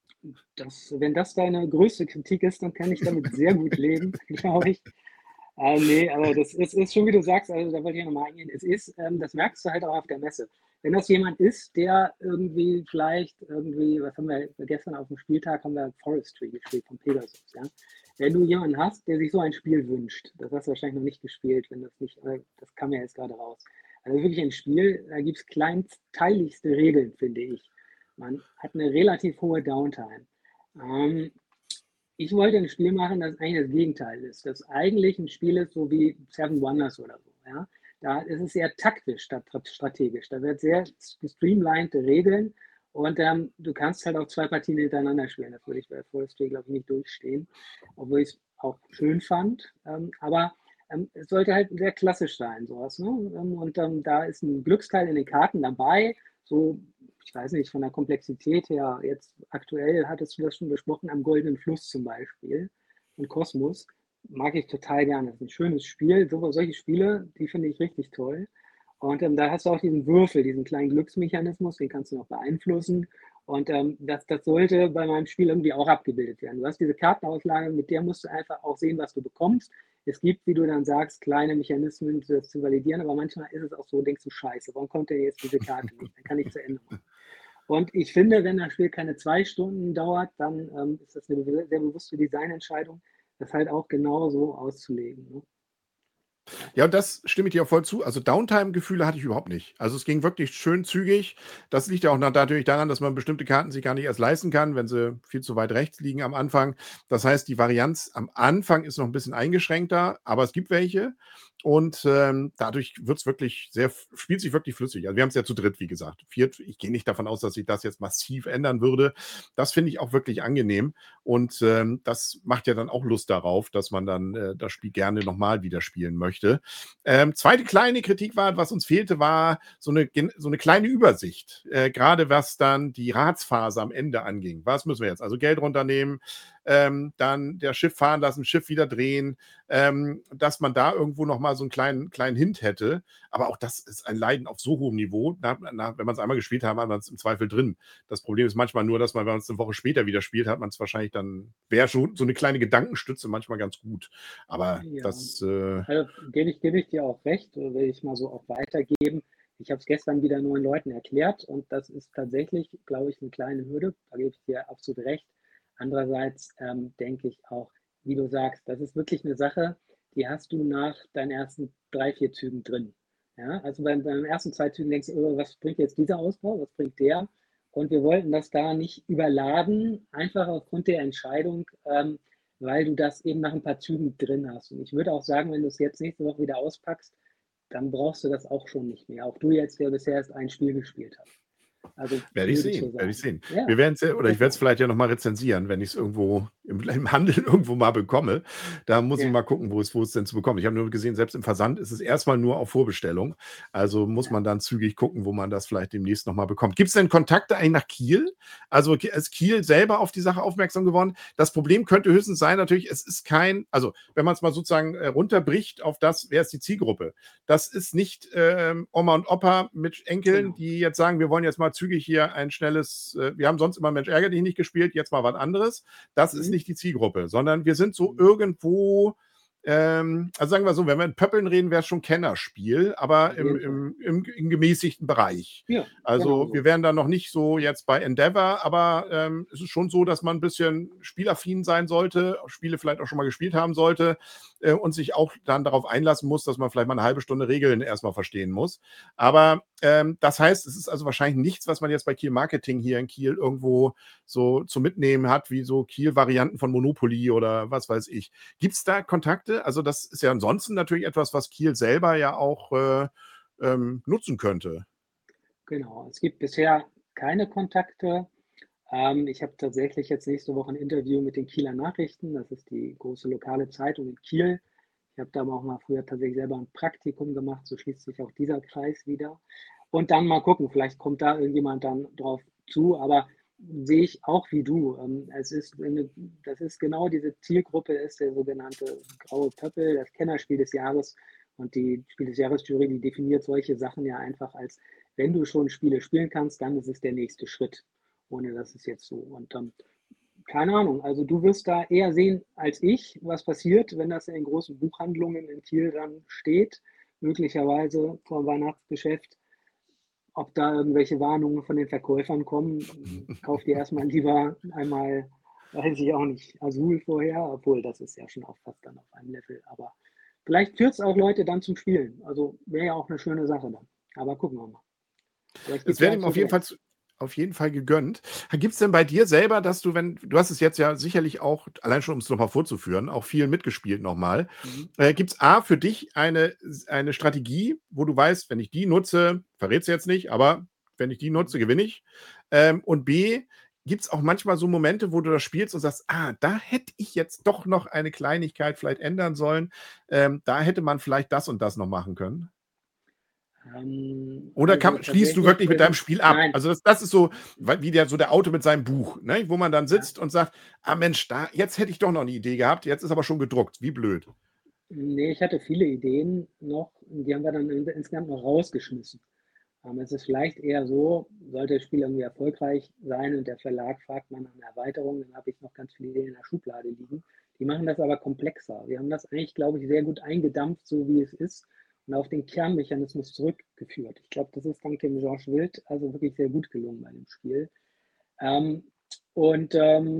[SPEAKER 2] Das wenn das deine größte Kritik ist, dann kann ich damit sehr gut leben, glaube ich. Äh, ne, aber das ist ist schon, wie du sagst, also, da wollte ich noch mal eingehen. Es ist ähm, das merkst du halt auch auf der Messe. Wenn das jemand ist, der irgendwie vielleicht irgendwie was haben wir gestern aufm Spieltag haben wir Forestry gespielt von Pegasus, ja? Wenn du jemanden hast, der sich so ein Spiel wünscht, das hast du wahrscheinlich noch nicht gespielt, wenn das nicht äh, das kam ja jetzt grade raus. Also, wirklich ein Spiel, da gibt's kleinteiligste Regeln, finde ich. Man hat 'ne relativ hohe Downtime. Ähm, ich wollte 'n Spiel machen, das eigentlich das Gegenteil ist, das eigentlich 'n Spiel ist, so wie Seven Wonders oder so, ja? Da ist es eher taktisch statt trat strategisch. Da wird sehr s gestreamlinete Regeln und, ähm, du kannst halt auch zwei Partien hintereinander spielen. Das würde ich bei Forestry, glaube ich, nicht durchstehen, obwohl ich's auch schön fand. Ähm, aber, ähm, es sollte halt sehr klassisch sein, so was, ne? Ähm, und, ähm, da ist 'n Glücksteil in den Karten dabei, so ich weiß nicht, von der Komplexität her jetzt aktuell hattest du das schon besprochen, am Goldenen Fluss zum Beispiel und Kosmos, mag ich total gerne. Das ist 'n schönes Spiel. So solche Spiele, die finde ich richtig toll. Und, ähm, da hast du auch diesen Würfel, diesen kleinen Glücksmechanismus, den kannst du noch beeinflussen. Und, ähm, das das sollte bei meinem Spiel irgendwie auch abgebildet werden. Du hast diese Kartenauslage, mit der musst du einfach auch sehen, was du bekommst. Es gibt, wie du dann sagst, kleine Mechanismen, das zu validieren, aber manchmal ist es auch so, denkst du: „Scheiße, warum kommt denn jetzt diese Karte nicht? Dann kann ich zu Ende machen.“ Und ich finde, wenn das Spiel keine zwei Stunden dauert, dann, ähm, ist das 'ne be sehr bewusste Designentscheidung, das halt auch genauso auszulegen, ne? Ja.
[SPEAKER 1] Ja, und das stimme ich dir auch voll zu. Also, Downtime-Gefühle hatte ich überhaupt nicht. Also, es ging wirklich schön zügig. Das liegt ja auch na natürlich daran, dass man bestimmte Karten sich gar nicht erst leisten kann, wenn sie viel zu weit rechts liegen am Anfang. Das heißt, die Varianz am Anfang ist noch 'n bisschen eingeschränkter, aber es gibt welche. Und, ähm, dadurch wird's wirklich sehr f spielt sich wirklich flüssig. Also, wir haben's ja zu dritt, wie gesagt. Viert ich gehe nicht davon aus, dass sich das jetzt massiv ändern würde. Das finde ich auch wirklich angenehm. Und, ähm, das macht ja dann auch Lust darauf, dass man dann, äh, das Spiel gerne noch mal wieder spielen möchte. Ähm, zweite kleine Kritik war was uns fehlte, war so 'ne gen so 'ne kleine Übersicht, äh, grade was dann die Ratsphase am Ende anging. Was müssen wir jetzt? Also, Geld runternehmen, ähm, dann der Schiff fahren lassen, Schiff wieder drehen, ähm, dass man da irgendwo noch mal so 'n kleinen kleinen Hint hätte. Aber auch das ist ein Leiden auf so hohem Niveau. Da hat man na wenn man's einmal gespielt haben, hat man's im Zweifel drin. Das Problem ist manchmal nur, dass man, wenn man's 'ne Woche später wieder spielt, hat man's wahrscheinlich dann wäre schon so 'ne kleine Gedankenstütze manchmal ganz gut. Aber
[SPEAKER 2] Ja,
[SPEAKER 1] das, äh
[SPEAKER 2] also, gebe ich gebe ich dir auch recht, äh, will ich mal so auch weitergeben. Ich habe es gestern wieder neuen Leuten erklärt und das ist tatsächlich, glaube ich, 'ne kleine Hürde. Da gebe ich dir absolut recht. Andererseits, ähm, denke ich auch, wie du sagst, das ist wirklich 'ne Sache, die hast du nach deinen ersten drei, vier Zügen drin. Ja, also, beim beim ersten zwei Zügen denkst du: „Oh, was bringt jetzt dieser Ausbau? Was bringt der?“ Und wir wollten das da nicht überladen, einfach aufgrund der Entscheidung, ähm, weil du das eben nach 'n paar Zügen drin hast. Und ich würde auch sagen, wenn du's jetzt nächste Woche wieder auspackst, dann brauchst du das auch schon nicht mehr. Auch du jetzt, der bisher erst ein Spiel gespielt hat. Also
[SPEAKER 1] Werde ich
[SPEAKER 2] würde ich so
[SPEAKER 1] sehen, werde ich
[SPEAKER 2] sagen.
[SPEAKER 1] sehen.
[SPEAKER 2] Ja,
[SPEAKER 1] Wir werden's ja oder ich
[SPEAKER 2] guck
[SPEAKER 1] werde es
[SPEAKER 2] mal.
[SPEAKER 1] vielleicht ja noch mal rezensieren, wenn ich's irgendwo im im Handel irgendwo mal bekomme. Da muss ich
[SPEAKER 2] Ja,
[SPEAKER 1] mal gucken, wo es wo es denn zu bekommen. Ich habe nur gesehen, selbst im Versand ist es erst mal nur auf Vorbestellung. Also, muss
[SPEAKER 2] ja.
[SPEAKER 1] man dann zügig gucken, wo man das vielleicht demnächst noch mal bekommt. Gibt's denn Kontakte eigentlich nach Kiel? Also, Ki ist Kiel selber auf die Sache aufmerksam geworden? Das Problem könnte höchstens sein natürlich, es ist kein also, wenn man's mal sozusagen, äh, runterbricht auf das, wer ist die Zielgruppe? Das ist nicht, ähm, Oma und Opa mit Enkeln,
[SPEAKER 2] Genau.
[SPEAKER 1] die jetzt sagen: „Wir wollen jetzt mal zügig hier ein schnelles äh, wir haben sonst immer Mensch ärgere dich nicht gespielt, jetzt mal was anderes." Das ist
[SPEAKER 2] Mhm.
[SPEAKER 1] nicht die Zielgruppe, sondern wir sind so
[SPEAKER 2] Mhm.
[SPEAKER 1] irgendwo ähm, also, sagen wir so, wenn wir in Pöppeln reden, wär's schon Kennerspiel, aber
[SPEAKER 2] Auf
[SPEAKER 1] im
[SPEAKER 2] jeden Fall.
[SPEAKER 1] im im im gemäßigten Bereich.
[SPEAKER 2] Ja, genau
[SPEAKER 1] Also, wir
[SPEAKER 2] so.
[SPEAKER 1] wären da noch nicht so jetzt bei Endeavor, aber, ähm, es ist schon so, dass man 'n bisschen spielaffin sein sollte, Spiele vielleicht auch schon mal gespielt haben sollte, äh, und sich auch dann darauf einlassen muss, dass man vielleicht mal 'ne halbe Stunde Regeln erst mal verstehen muss. Aber, ähm, das heißt, es ist also wahrscheinlich nichts, was man jetzt bei Kiel Marketing hier in Kiel irgendwo so zum Mitnehmen hat, wie so Kiel-Varianten von Monopoly oder was weiß ich. Gibt's da Kontakte? Also, das ist ja ansonsten natürlich etwas, was Kiel selber ja auch, äh, ähm, nutzen könnte.
[SPEAKER 2] Genau. Es gibt bisher keine Kontakte. Ähm, ich habe tatsächlich jetzt nächste Woche 'n Interview mit den Kieler Nachrichten. Das ist die große lokale Zeitung in Kiel. Ich habe da aber auch mal früher tatsächlich selber 'n Praktikum gemacht, so schließt sich auch dieser Kreis wieder. Und dann mal gucken, vielleicht kommt da irgendjemand dann drauf zu, aber sehe ich auch wie du. Ähm, es ist eine das ist genau diese Zielgruppe ist der sogenannte Graue Pöppel, das Kennerspiel des Jahres. Und die Spiel des Jahres-Jury, die definiert solche Sachen ja einfach als: Wenn du schon Spiele spielen kannst, dann ist es der nächste Schritt, ohne dass es jetzt so und, ähm, keine Ahnung, also, du wirst da eher sehen als ich, was passiert, wenn das in den großen Buchhandlungen in Kiel dann steht, möglicherweise vorm Weihnachtsgeschäft. Ob da irgendwelche Warnungen von den Verkäufern kommen: „Kauf dir erst mal lieber einmal, weiß ich auch nicht, Azul vorher", obwohl das ist ja schon auch fast dann auf einem Level. Aber vielleicht führt's auch Leute dann zum Spielen. Also, wäre ja auch 'ne schöne Sache dann. Aber gucken wir mal. Vielleicht
[SPEAKER 1] Es
[SPEAKER 2] gibt's ja
[SPEAKER 1] wäre
[SPEAKER 2] auch
[SPEAKER 1] ihm
[SPEAKER 2] so
[SPEAKER 1] auf jeden Fall
[SPEAKER 2] Drecks.
[SPEAKER 1] z auf jeden Fall gegönnt. Gibt's denn bei dir selber, dass du, wenn du hast es jetzt ja sicherlich auch allein schon, um's noch mal vorzuführen, auch viel mitgespielt noch mal.
[SPEAKER 2] Mhm.
[SPEAKER 1] Äh, gibt's A für dich eine s eine Strategie, wo du weißt: „Wenn ich die nutze" verrätst du jetzt nicht, aber: „Wenn ich die
[SPEAKER 2] Mhm.
[SPEAKER 1] nutze, gewinne ich." Ähm, und B, gibt's auch manchmal so Momente, wo du das spielst und sagst: „Ah, da hätte ich jetzt doch noch eine Kleinigkeit vielleicht ändern sollen. Ähm, da hätte man vielleicht das und das noch machen können?"
[SPEAKER 2] Ähm,
[SPEAKER 1] Oder
[SPEAKER 2] also,
[SPEAKER 1] kann schließt du
[SPEAKER 2] tatsächlich
[SPEAKER 1] wirklich mit
[SPEAKER 2] ist
[SPEAKER 1] deinem
[SPEAKER 2] es
[SPEAKER 1] Spiel ab?
[SPEAKER 2] nein.
[SPEAKER 1] Also, das das ist so, weil wie der so der Autor mit seinem Buch, ne, wo man dann
[SPEAKER 2] Ja.
[SPEAKER 1] sitzt und sagt: „Ah Mensch, da jetzt hätte ich doch noch 'ne Idee gehabt, jetzt ist aber schon gedruckt. Wie blöd."
[SPEAKER 2] Ne, ich hatte viele Ideen noch und die haben wir dann in insgesamt noch rausgeschmissen. Ähm, es ist vielleicht eher so, sollte das Spiel irgendwie erfolgreich sein und der Verlag fragt mal nach 'ner Erweiterung, dann habe ich noch ganz viele Ideen in der Schublade liegen. Die machen das aber komplexer. Wir haben das eigentlich, glaube ich, sehr gut eingedampft, so wie es ist und auf den Kernmechanismus zurückgeführt. Ich glaube, das ist dank dem Georges Wild also wirklich sehr gut gelungen bei dem Spiel. Ähm, und,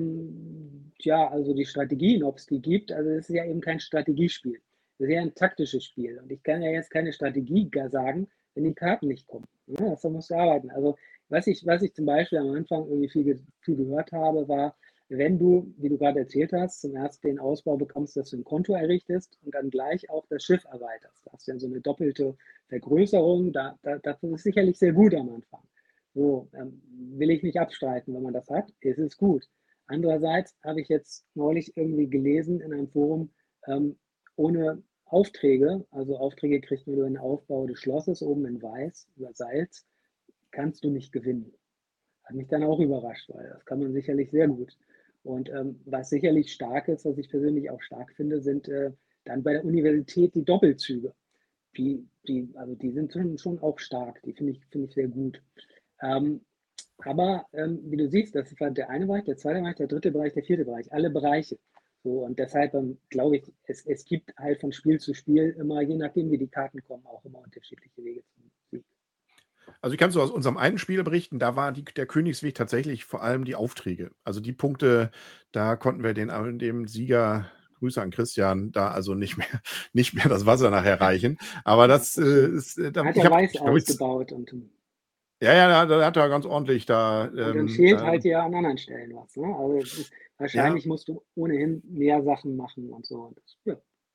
[SPEAKER 2] ähm, tja, also, die Strategien, ob's die gibt also, es ist ja eben kein Strategiespiel. Das ist ja 'n taktisches Spiel und ich kann ja jetzt keine Strategie gar sagen, wenn die Karten nicht kommen, ne? Da musst du arbeiten. Also, was ich was ich zum Beispiel am Anfang irgendwie viel ge viel gehört habe, war, wenn du, wie du grad erzählt hast, zum ersten den Ausbau bekommst, dass du 'n Konto errichtest und dann gleich auch das Schiff erweiterst. Da hast du dann so 'ne doppelte Vergrößerung, da da das ist sicherlich sehr gut am Anfang. So, ähm, will ich nicht abstreiten, wenn man das hat, ist es gut. Andererseits habe ich jetzt neulich irgendwie gelesen in einem Forum, ähm, ohne Aufträge also, Aufträge kriegt man über den Aufbau des Schlosses oben in weiß über Salz, kannst du nicht gewinnen. Hat mich dann auch überrascht, weil das kann man sicherlich sehr gut. Und, ähm, was sicherlich stark ist, was ich persönlich auch stark finde, sind, äh, dann bei der Universität die Doppelzüge. Die die also, die sind schon schon auch stark. Die finde ich finde ich sehr gut. Ähm, aber, ähm, wie du siehst, das war der eine Bereich, der zweite Bereich, der dritte Bereich, der vierte Bereich, alle Bereiche. So und deshalb, ähm, glaube ich, es es gibt halt von Spiel zu Spiel immer, je nachdem, wie die Karten kommen, auch immer unterschiedliche Wege zum Sieg.
[SPEAKER 1] Also, ich kann so aus unserem einen Spiel berichten, da war die der Königsweg tatsächlich vor allem die Aufträge. Also, die Punkte, da konnten wir den a dem Sieger Grüße an Christian, da also nicht mehr nicht mehr das Wasser nachher reichen. Aber
[SPEAKER 2] Ja,
[SPEAKER 1] das, äh,
[SPEAKER 2] verstehe.
[SPEAKER 1] ist, äh, da
[SPEAKER 2] Hat
[SPEAKER 1] ich
[SPEAKER 2] er
[SPEAKER 1] habe
[SPEAKER 2] weiß
[SPEAKER 1] ich glaube jetzt
[SPEAKER 2] ausgebaut und, hm
[SPEAKER 1] Ja, ja, da da hat er ganz ordentlich da,
[SPEAKER 2] Und dann
[SPEAKER 1] ähm,
[SPEAKER 2] fehlt
[SPEAKER 1] da
[SPEAKER 2] halt dir an anderen Stellen was, ne? Also, es ist
[SPEAKER 1] Ja.
[SPEAKER 2] wahrscheinlich musst du ohnehin mehr Sachen machen und so und das ja.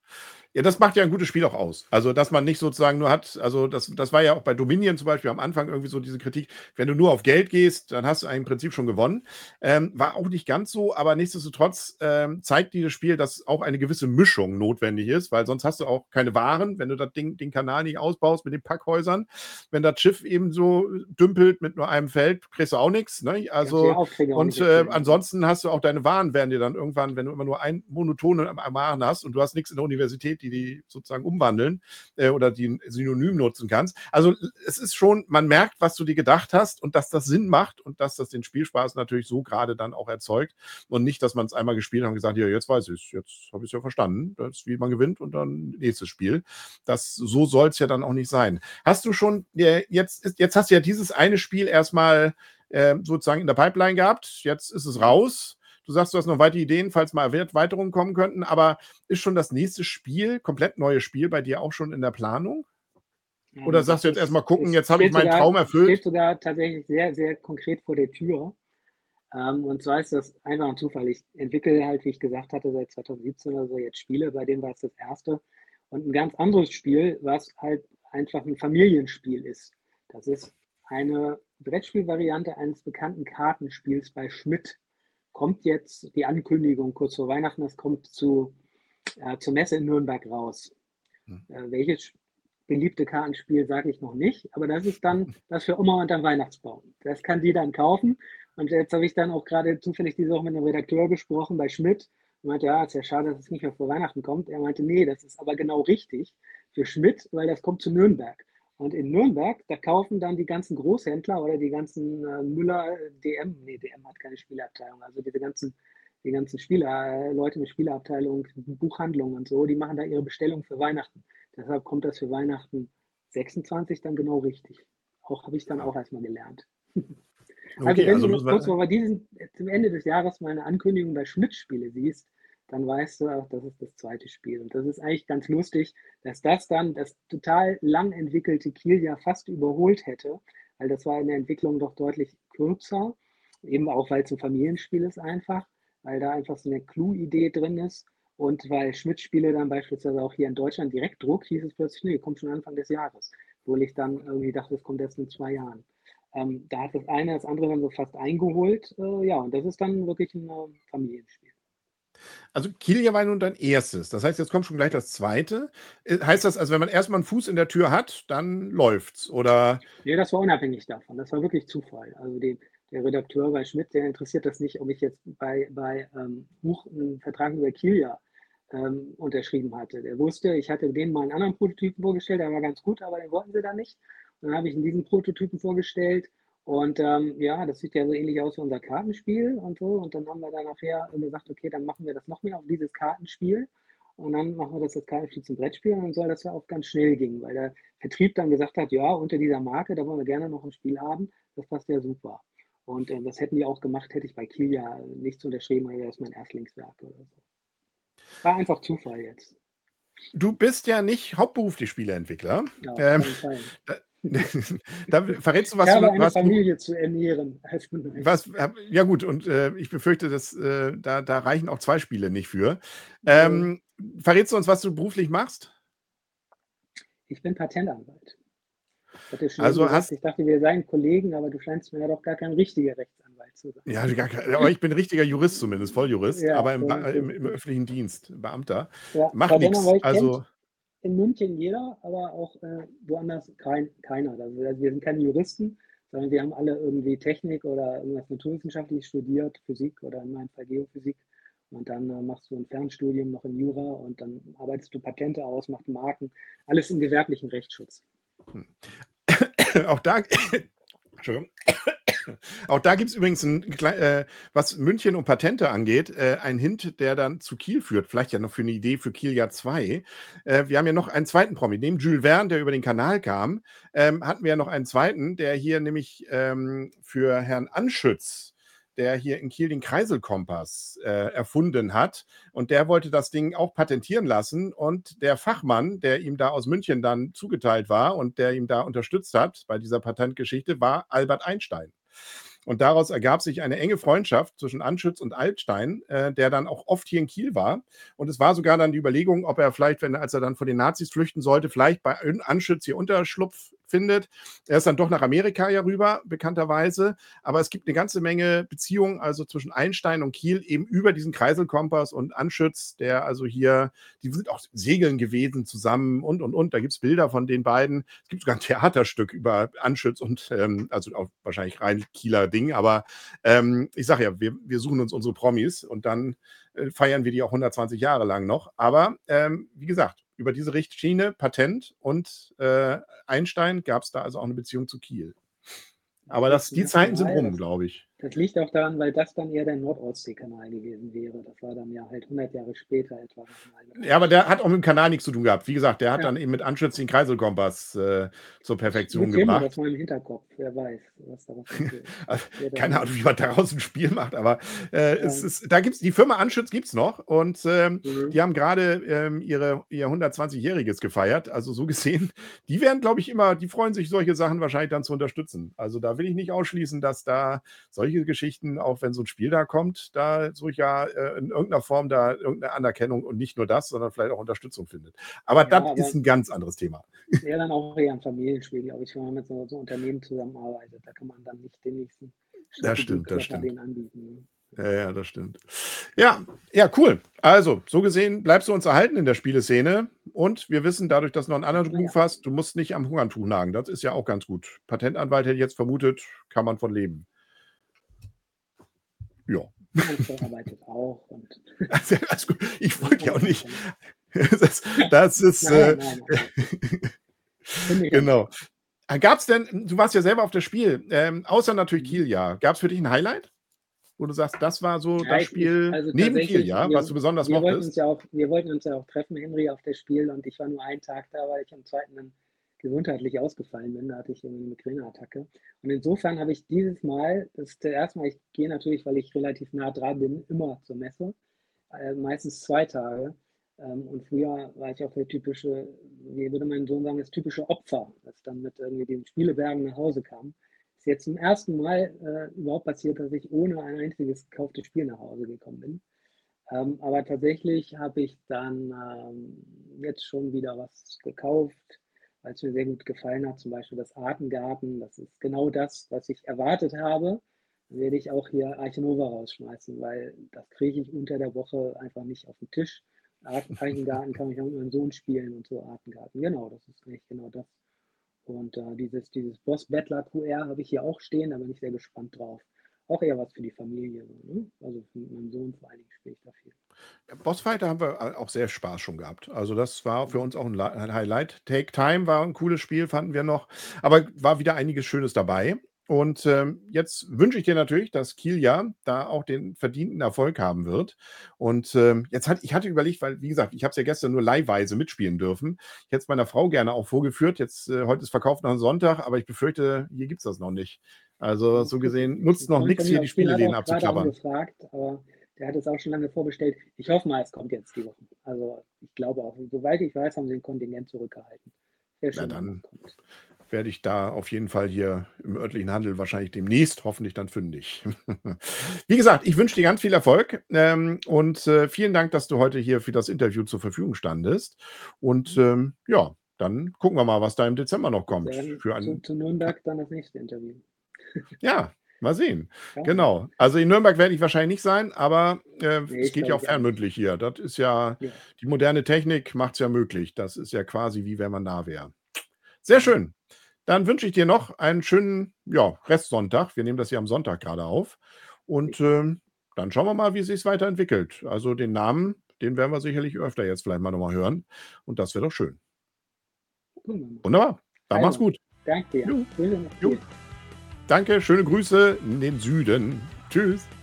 [SPEAKER 1] Ja, das macht ja ein gutes Spiel auch aus. Also, dass man nicht sozusagen nur hat also, das das war ja auch bei Dominion zum Beispiel am Anfang irgendwie so diese Kritik, wenn du nur auf Geld gehst, dann hast du im Prinzip schon gewonnen. Ähm, war auch nicht ganz so, aber nichtsdestotrotz, ähm, zeigt dieses Spiel, dass auch eine gewisse Mischung notwendig ist, weil sonst hast du auch keine Waren, wenn du das Ding den Kanal nicht ausbaust mit den Packhäusern. Wenn das Schiff eben so dümpelt mit nur einem Feld, kriegst du auch nix, ne?
[SPEAKER 2] Kannst du die
[SPEAKER 1] Also
[SPEAKER 2] Aufträge auch nicht
[SPEAKER 1] und, äh,
[SPEAKER 2] erfüllen.
[SPEAKER 1] ansonsten hast du auch deine Waren werden dir dann irgendwann, wenn du immer nur ein monotone Waren hast und du hast nix in der Universität, die die sozusagen umwandeln, äh, oder die 'n Synonym nutzen kannst. Also, es ist schon man merkt, was du dir gedacht hast und dass das Sinn macht und dass das den Spielspaß natürlich so gerade dann auch erzeugt und nicht, dass man es einmal gespielt hat und gesagt: „Ja, jetzt weiß ich's. Jetzt habe ich's ja verstanden. Das ist, wie man gewinnt und dann nächstes Spiel." Das so soll's ja dann auch nicht sein. Hast du schon dir jetzt ist jetzt hast du ja dieses eine Spiel erst mal, ähm, sozusagen in der Pipeline gehabt. Jetzt ist es raus. Du sagst, du hast noch weitere Ideen, falls mal Erweiterungen kommen könnten, aber ist schon das nächste Spiel, komplett neues Spiel bei dir auch schon in der Planung? Oder
[SPEAKER 2] Ähm,
[SPEAKER 1] sagst
[SPEAKER 2] das
[SPEAKER 1] du jetzt erst
[SPEAKER 2] ist
[SPEAKER 1] mal gucken,
[SPEAKER 2] es
[SPEAKER 1] jetzt habe ich
[SPEAKER 2] steht
[SPEAKER 1] meinen
[SPEAKER 2] sogar
[SPEAKER 1] Traum
[SPEAKER 2] steht
[SPEAKER 1] erfüllt?
[SPEAKER 2] sogar tatsächlich sehr, sehr konkret vor der Tür. Ähm, und zwar ist das einfach ein Zufall. Ich entwickle halt, wie ich gesagt hatte, seit zweitausendsiebzehn oder so jetzt Spiele, bei denen war es das erste. Und ein ganz anderes Spiel, was halt einfach ein Familienspiel ist. Das ist eine Brettspielvariante eines bekannten Kartenspiels bei Schmidt. Kommt jetzt die Ankündigung kurz vor Weihnachten, das kommt zu, äh, zur Messe in Nürnberg raus.
[SPEAKER 1] Hm.
[SPEAKER 2] Äh, welches beliebte Kartenspiel sage ich noch nicht, aber das ist dann das für Oma unterm Weihnachtsbaum. Das kann die dann kaufen. Und jetzt habe ich dann auch gerade zufällig diese Woche mit einem Redakteur gesprochen bei Schmidt und meinte, ja, ist ja schade, dass es nicht mehr vor Weihnachten kommt. Er meinte, nee, das ist aber genau richtig für Schmidt, weil das kommt zu Nürnberg. Und in Nürnberg, da kaufen dann die ganzen Großhändler oder die ganzen äh, Müller, D M, nee, D M hat keine Spieleabteilung, also diese ganzen, die ganzen Spieler, äh, Leute mit Spieleabteilung, Buchhandlungen und so, die machen da ihre Bestellung für Weihnachten. Deshalb kommt das für Weihnachten sechsundzwanzig dann genau richtig. Auch habe ich dann auch erstmal gelernt. Also
[SPEAKER 1] Okay,
[SPEAKER 2] wenn
[SPEAKER 1] also
[SPEAKER 2] du noch
[SPEAKER 1] müssen
[SPEAKER 2] kurz
[SPEAKER 1] wir
[SPEAKER 2] vor diesen, zum Ende des Jahres mal eine Ankündigung bei Schmidt-Spiele siehst, dann weißt du auch, das ist das zweite Spiel. Und das ist eigentlich ganz lustig, dass das dann das total lang entwickelte Kiel ja fast überholt hätte, weil das war in der Entwicklung doch deutlich kürzer, eben auch weil es ein Familienspiel ist einfach, weil da einfach so eine Clue-Idee drin ist und weil Schmidt-Spiele dann beispielsweise auch hier in Deutschland direkt Druck, hieß es plötzlich, nee, kommt schon Anfang des Jahres, obwohl ich dann irgendwie dachte, es kommt erst in zwei Jahren. Ähm, da hat das eine das andere dann so fast eingeholt. Äh, ja, und das ist dann wirklich ein äh, Familienspiel.
[SPEAKER 1] Also Kilia war nun dein erstes. Das heißt, jetzt kommt schon gleich
[SPEAKER 2] Ja.
[SPEAKER 1] das zweite. Äh, heißt das, also wenn man erst mal 'n Fuß in der Tür hat, dann läuft's, oder?
[SPEAKER 2] Nee, das war unabhängig davon. Das war wirklich Zufall. Also den der Redakteur bei Schmidt, der interessiert das nicht, ob ich jetzt bei bei, ähm, Buch 'n Vertrag über Kilia, ähm, unterschrieben hatte. Der wusste, ich hatte denen mal 'n anderen Prototypen vorgestellt, der war ganz gut, aber den wollten sie dann nicht. Und dann habe ich ihnen diesen Prototypen vorgestellt und, ähm, ja, das sieht ja so ähnlich aus wie unser Kartenspiel und so. Und dann haben wir dann nachher gesagt: „Okay, dann machen wir das noch mehr auf dieses Kartenspiel und dann machen wir das das Kartenspiel zum Brettspiel." Und dann soll das ja auch ganz schnell gehen, weil der Vertrieb dann gesagt hat: „Ja, unter dieser Marke, da wollen wir gerne noch ein Spiel haben. Das passt ja super." Und, äh, das hätten die auch gemacht, hätte ich bei Kilia nichts unterschrieben, weil das mein Erstlingswerk oder so. War einfach Zufall jetzt.
[SPEAKER 1] Du bist ja nicht hauptberuflich Spieleentwickler.
[SPEAKER 2] Ja, auf
[SPEAKER 1] Ähm,
[SPEAKER 2] keinen Fall.
[SPEAKER 1] da da verrätst du,
[SPEAKER 2] Ich
[SPEAKER 1] was
[SPEAKER 2] habe
[SPEAKER 1] du
[SPEAKER 2] eine
[SPEAKER 1] was du
[SPEAKER 2] Familie zu ernähren. Also nein.
[SPEAKER 1] was äh, ja gut, und, äh, ich befürchte, dass, äh, da da reichen auch zwei Spiele nicht für.
[SPEAKER 2] Ne,
[SPEAKER 1] Ähm, verrätst du uns, was du beruflich machst?
[SPEAKER 2] ich bin Patentanwalt. Ich hatte schon eben
[SPEAKER 1] Also
[SPEAKER 2] gesagt,
[SPEAKER 1] hast
[SPEAKER 2] ich dachte, wir seien Kollegen, aber du scheinst mir ja doch gar kein richtiger Rechtsanwalt zu sein.
[SPEAKER 1] ja, gar kei aber ich bin richtiger Jurist zumindest, Volljurist,
[SPEAKER 2] Ja,
[SPEAKER 1] aber im
[SPEAKER 2] das
[SPEAKER 1] Ba
[SPEAKER 2] ist
[SPEAKER 1] im
[SPEAKER 2] gut.
[SPEAKER 1] im öffentlichen Dienst, Beamter.
[SPEAKER 2] Ja,
[SPEAKER 1] Macht nix.
[SPEAKER 2] Patentanwalt kennt
[SPEAKER 1] Also
[SPEAKER 2] in München jeder, aber auch äh, woanders kein, keiner. Also, also wir sind keine Juristen, sondern wir haben alle irgendwie Technik oder irgendwas naturwissenschaftlich studiert, Physik oder in meinem Fall Geophysik. Und dann äh, machst du ein Fernstudium noch in Jura und dann arbeitest du Patente aus, machst Marken, alles im gewerblichen Rechtsschutz.
[SPEAKER 1] hm. Auch da Entschuldigung. Auch da gibt's übrigens 'n klei äh, was München und Patente angeht, äh, einen Hint, der dann zu Kiel führt. Vielleicht ja noch für 'ne Idee für Kiel zwei. Äh, wir haben ja noch einen zweiten Promi. Neben Jules Verne, der über den Kanal kam, ähm, hatten wir ja noch einen zweiten, der hier nämlich, ähm, für Herrn Anschütz, der hier in Kiel den Kreiselkompass, äh, erfunden hat. Und der wollte das Ding auch patentieren lassen. Und der Fachmann, der ihm da aus München dann zugeteilt war und der ihm da unterstützt hat bei dieser Patentgeschichte, war Albert Einstein. Und daraus ergab sich eine enge Freundschaft zwischen Anschütz und Altstein, äh, der dann auch oft hier in Kiel war. Und es war sogar dann die Überlegung, ob er vielleicht, wenn, als er dann vor den Nazis flüchten sollte, vielleicht bei Anschütz hier Unterschlupf findet. Er ist dann doch nach Amerika ja rüber, bekannterweise. Aber es gibt eine ganze Menge Beziehungen also zwischen Einstein und Kiel eben über diesen Kreiselkompass und Anschütz, der also hier, die sind auch segeln gewesen zusammen und, und, und. Da gibt es Bilder von den beiden. Es gibt sogar ein Theaterstück über Anschütz und, ähm, also auch wahrscheinlich rein Kieler Ding, aber ähm, ich sage ja, wir, wir suchen uns unsere Promis und dann äh, feiern wir die auch hundertzwanzig Jahre lang noch. Aber ähm, wie gesagt, über diese Richtschiene, Patent und äh, Einstein gab es da also auch eine Beziehung zu Kiel. Aber das, die Zeiten sind rum, glaube ich.
[SPEAKER 2] Das liegt auch daran, weil das dann eher der Nord-Ostsee-Kanal gewesen wäre. Das war dann ja halt hundert Jahre später etwa.
[SPEAKER 1] Ja, aber der hat auch mit dem Kanal nichts zu tun gehabt. Wie gesagt, der hat ja. dann eben mit Anschütz den Kreiselkompass äh, zur Perfektion gebracht.
[SPEAKER 2] Das mal im Hinterkopf, wer weiß, was daraus passiert.
[SPEAKER 1] Also, keine Ahnung, wie man daraus ein Spiel macht, aber äh, ja. es ist, da gibt's die Firma Anschütz gibt es noch und ähm, mhm. die haben gerade ähm, ihre, ihr hundertzwanzigjähriges gefeiert. Also so gesehen, die werden, glaube ich, immer, die freuen sich, solche Sachen wahrscheinlich dann zu unterstützen. Also da will ich nicht ausschließen, dass da solche Geschichten, auch wenn so ein Spiel da kommt, da so ja äh, in irgendeiner Form da irgendeine Anerkennung und nicht nur das, sondern vielleicht auch Unterstützung findet. Aber ja, das aber ist ein ganz anderes Thema.
[SPEAKER 2] Ja, dann auch eher ein Familienspiel, glaube ich, wenn man mit so, so Unternehmen zusammenarbeitet. Da kann man dann nicht den nächsten
[SPEAKER 1] das stimmt, das stimmt.
[SPEAKER 2] den anbieten.
[SPEAKER 1] Ja, ja, das stimmt. Ja, ja, cool. Also, so gesehen bleibst du uns erhalten in der Spieleszene und wir wissen dadurch, dass du noch einen anderen Beruf ja. hast, du musst nicht am Hungertuch nagen. Das ist ja auch ganz gut. Patentanwalt hätte ich jetzt vermutet, kann man von leben. Ja.
[SPEAKER 2] arbeitet auch. Und
[SPEAKER 1] also, also, ich wollte ja auch nicht. Das, das ist. Nein, nein, nein. Äh, genau. Gab es denn, du warst ja selber auf das Spiel, ähm, außer natürlich Kiel, ja. Gab es für dich ein Highlight? Wo du sagst, das war so ja, das Spiel ich, also neben Kiel, ja, wir, was du besonders
[SPEAKER 2] wir
[SPEAKER 1] mochtest?
[SPEAKER 2] Wollten uns ja auch, wir wollten uns ja auch treffen, Henry, auf das Spiel und ich war nur einen Tag da, weil ich am zweiten dann gesundheitlich ausgefallen bin. Da hatte ich eine Migräneattacke. Und insofern habe ich dieses Mal, das ist der erste Mal, ich gehe natürlich, weil ich relativ nah dran bin, immer zur Messe, äh, meistens zwei Tage. Ähm, und früher war ich auch der typische, wie würde mein Sohn sagen, das typische Opfer, das dann mit irgendwie den Spielebergen nach Hause kam. Ist jetzt zum ersten Mal äh, überhaupt passiert, dass ich ohne ein einziges gekauftes Spiel nach Hause gekommen bin. Ähm, aber tatsächlich habe ich dann ähm, jetzt schon wieder was gekauft, weil es mir sehr gut gefallen hat, zum Beispiel das Artengarten. Das ist genau das, was ich erwartet habe. Dann werde ich auch hier Arche Nova rausschmeißen, weil das kriege ich unter der Woche einfach nicht auf den Tisch. Artengarten kann ich auch mit meinem Sohn spielen und so Artengarten. Genau, das ist eigentlich genau das. Und äh, dieses, dieses Boss Battler Q R habe ich hier auch stehen, da bin ich sehr gespannt drauf. Auch eher was für die Familie. Ne? Also für meinen Sohn vor allen Dingen spiele ich da viel.
[SPEAKER 1] Bossfighter haben wir auch sehr Spaß schon gehabt. Also das war für uns auch ein Highlight. Take Time war ein cooles Spiel, fanden wir noch. Aber war wieder einiges Schönes dabei. Und ähm, jetzt wünsche ich dir natürlich, dass Kiel ja da auch den verdienten Erfolg haben wird. Und ähm, jetzt hat, ich hatte überlegt, weil, wie gesagt, ich habe es ja gestern nur leihweise mitspielen dürfen. Ich hätte es meiner Frau gerne auch vorgeführt. Jetzt, äh, heute ist verkauft nach Sonntag, aber ich befürchte, hier gibt es das noch nicht. Also so gesehen nutzt noch nichts, hier die Spieleläden abzuklappern.
[SPEAKER 2] Gefragt, aber der hat es auch schon lange vorbestellt. Ich hoffe mal, es kommt jetzt die Woche. Also ich glaube auch, soweit ich weiß, haben sie den Kontingent zurückgehalten. Sehr schön,
[SPEAKER 1] Na dann werde ich da auf jeden Fall hier im örtlichen Handel wahrscheinlich demnächst hoffentlich dann fündig. Wie gesagt, ich wünsche dir ganz viel Erfolg ähm, und äh, vielen Dank, dass du heute hier für das Interview zur Verfügung standest. Und ähm, ja, dann gucken wir mal, was da im Dezember noch kommt. Für ein,
[SPEAKER 2] zu, zu Nürnberg dann das nächste Interview.
[SPEAKER 1] Ja, mal sehen. Ja. Genau. Also in Nürnberg werde ich wahrscheinlich nicht sein, aber äh, nee, es geht ja auch fernmündlich hier. Das ist ja, ja. die moderne Technik macht es ja möglich. Das ist ja quasi wie wenn man da wäre. Sehr schön. Dann wünsche ich dir noch einen schönen ja, Restsonntag. Wir nehmen das hier am Sonntag gerade auf. Und ähm, dann schauen wir mal, wie es sich weiterentwickelt. Also den Namen, den werden wir sicherlich öfter jetzt vielleicht mal nochmal hören. Und das wäre doch schön. Wunderbar. Dann also, mach's gut.
[SPEAKER 2] Danke dir.
[SPEAKER 1] Jo. Jo. Danke, schöne Grüße in den Süden. Tschüss.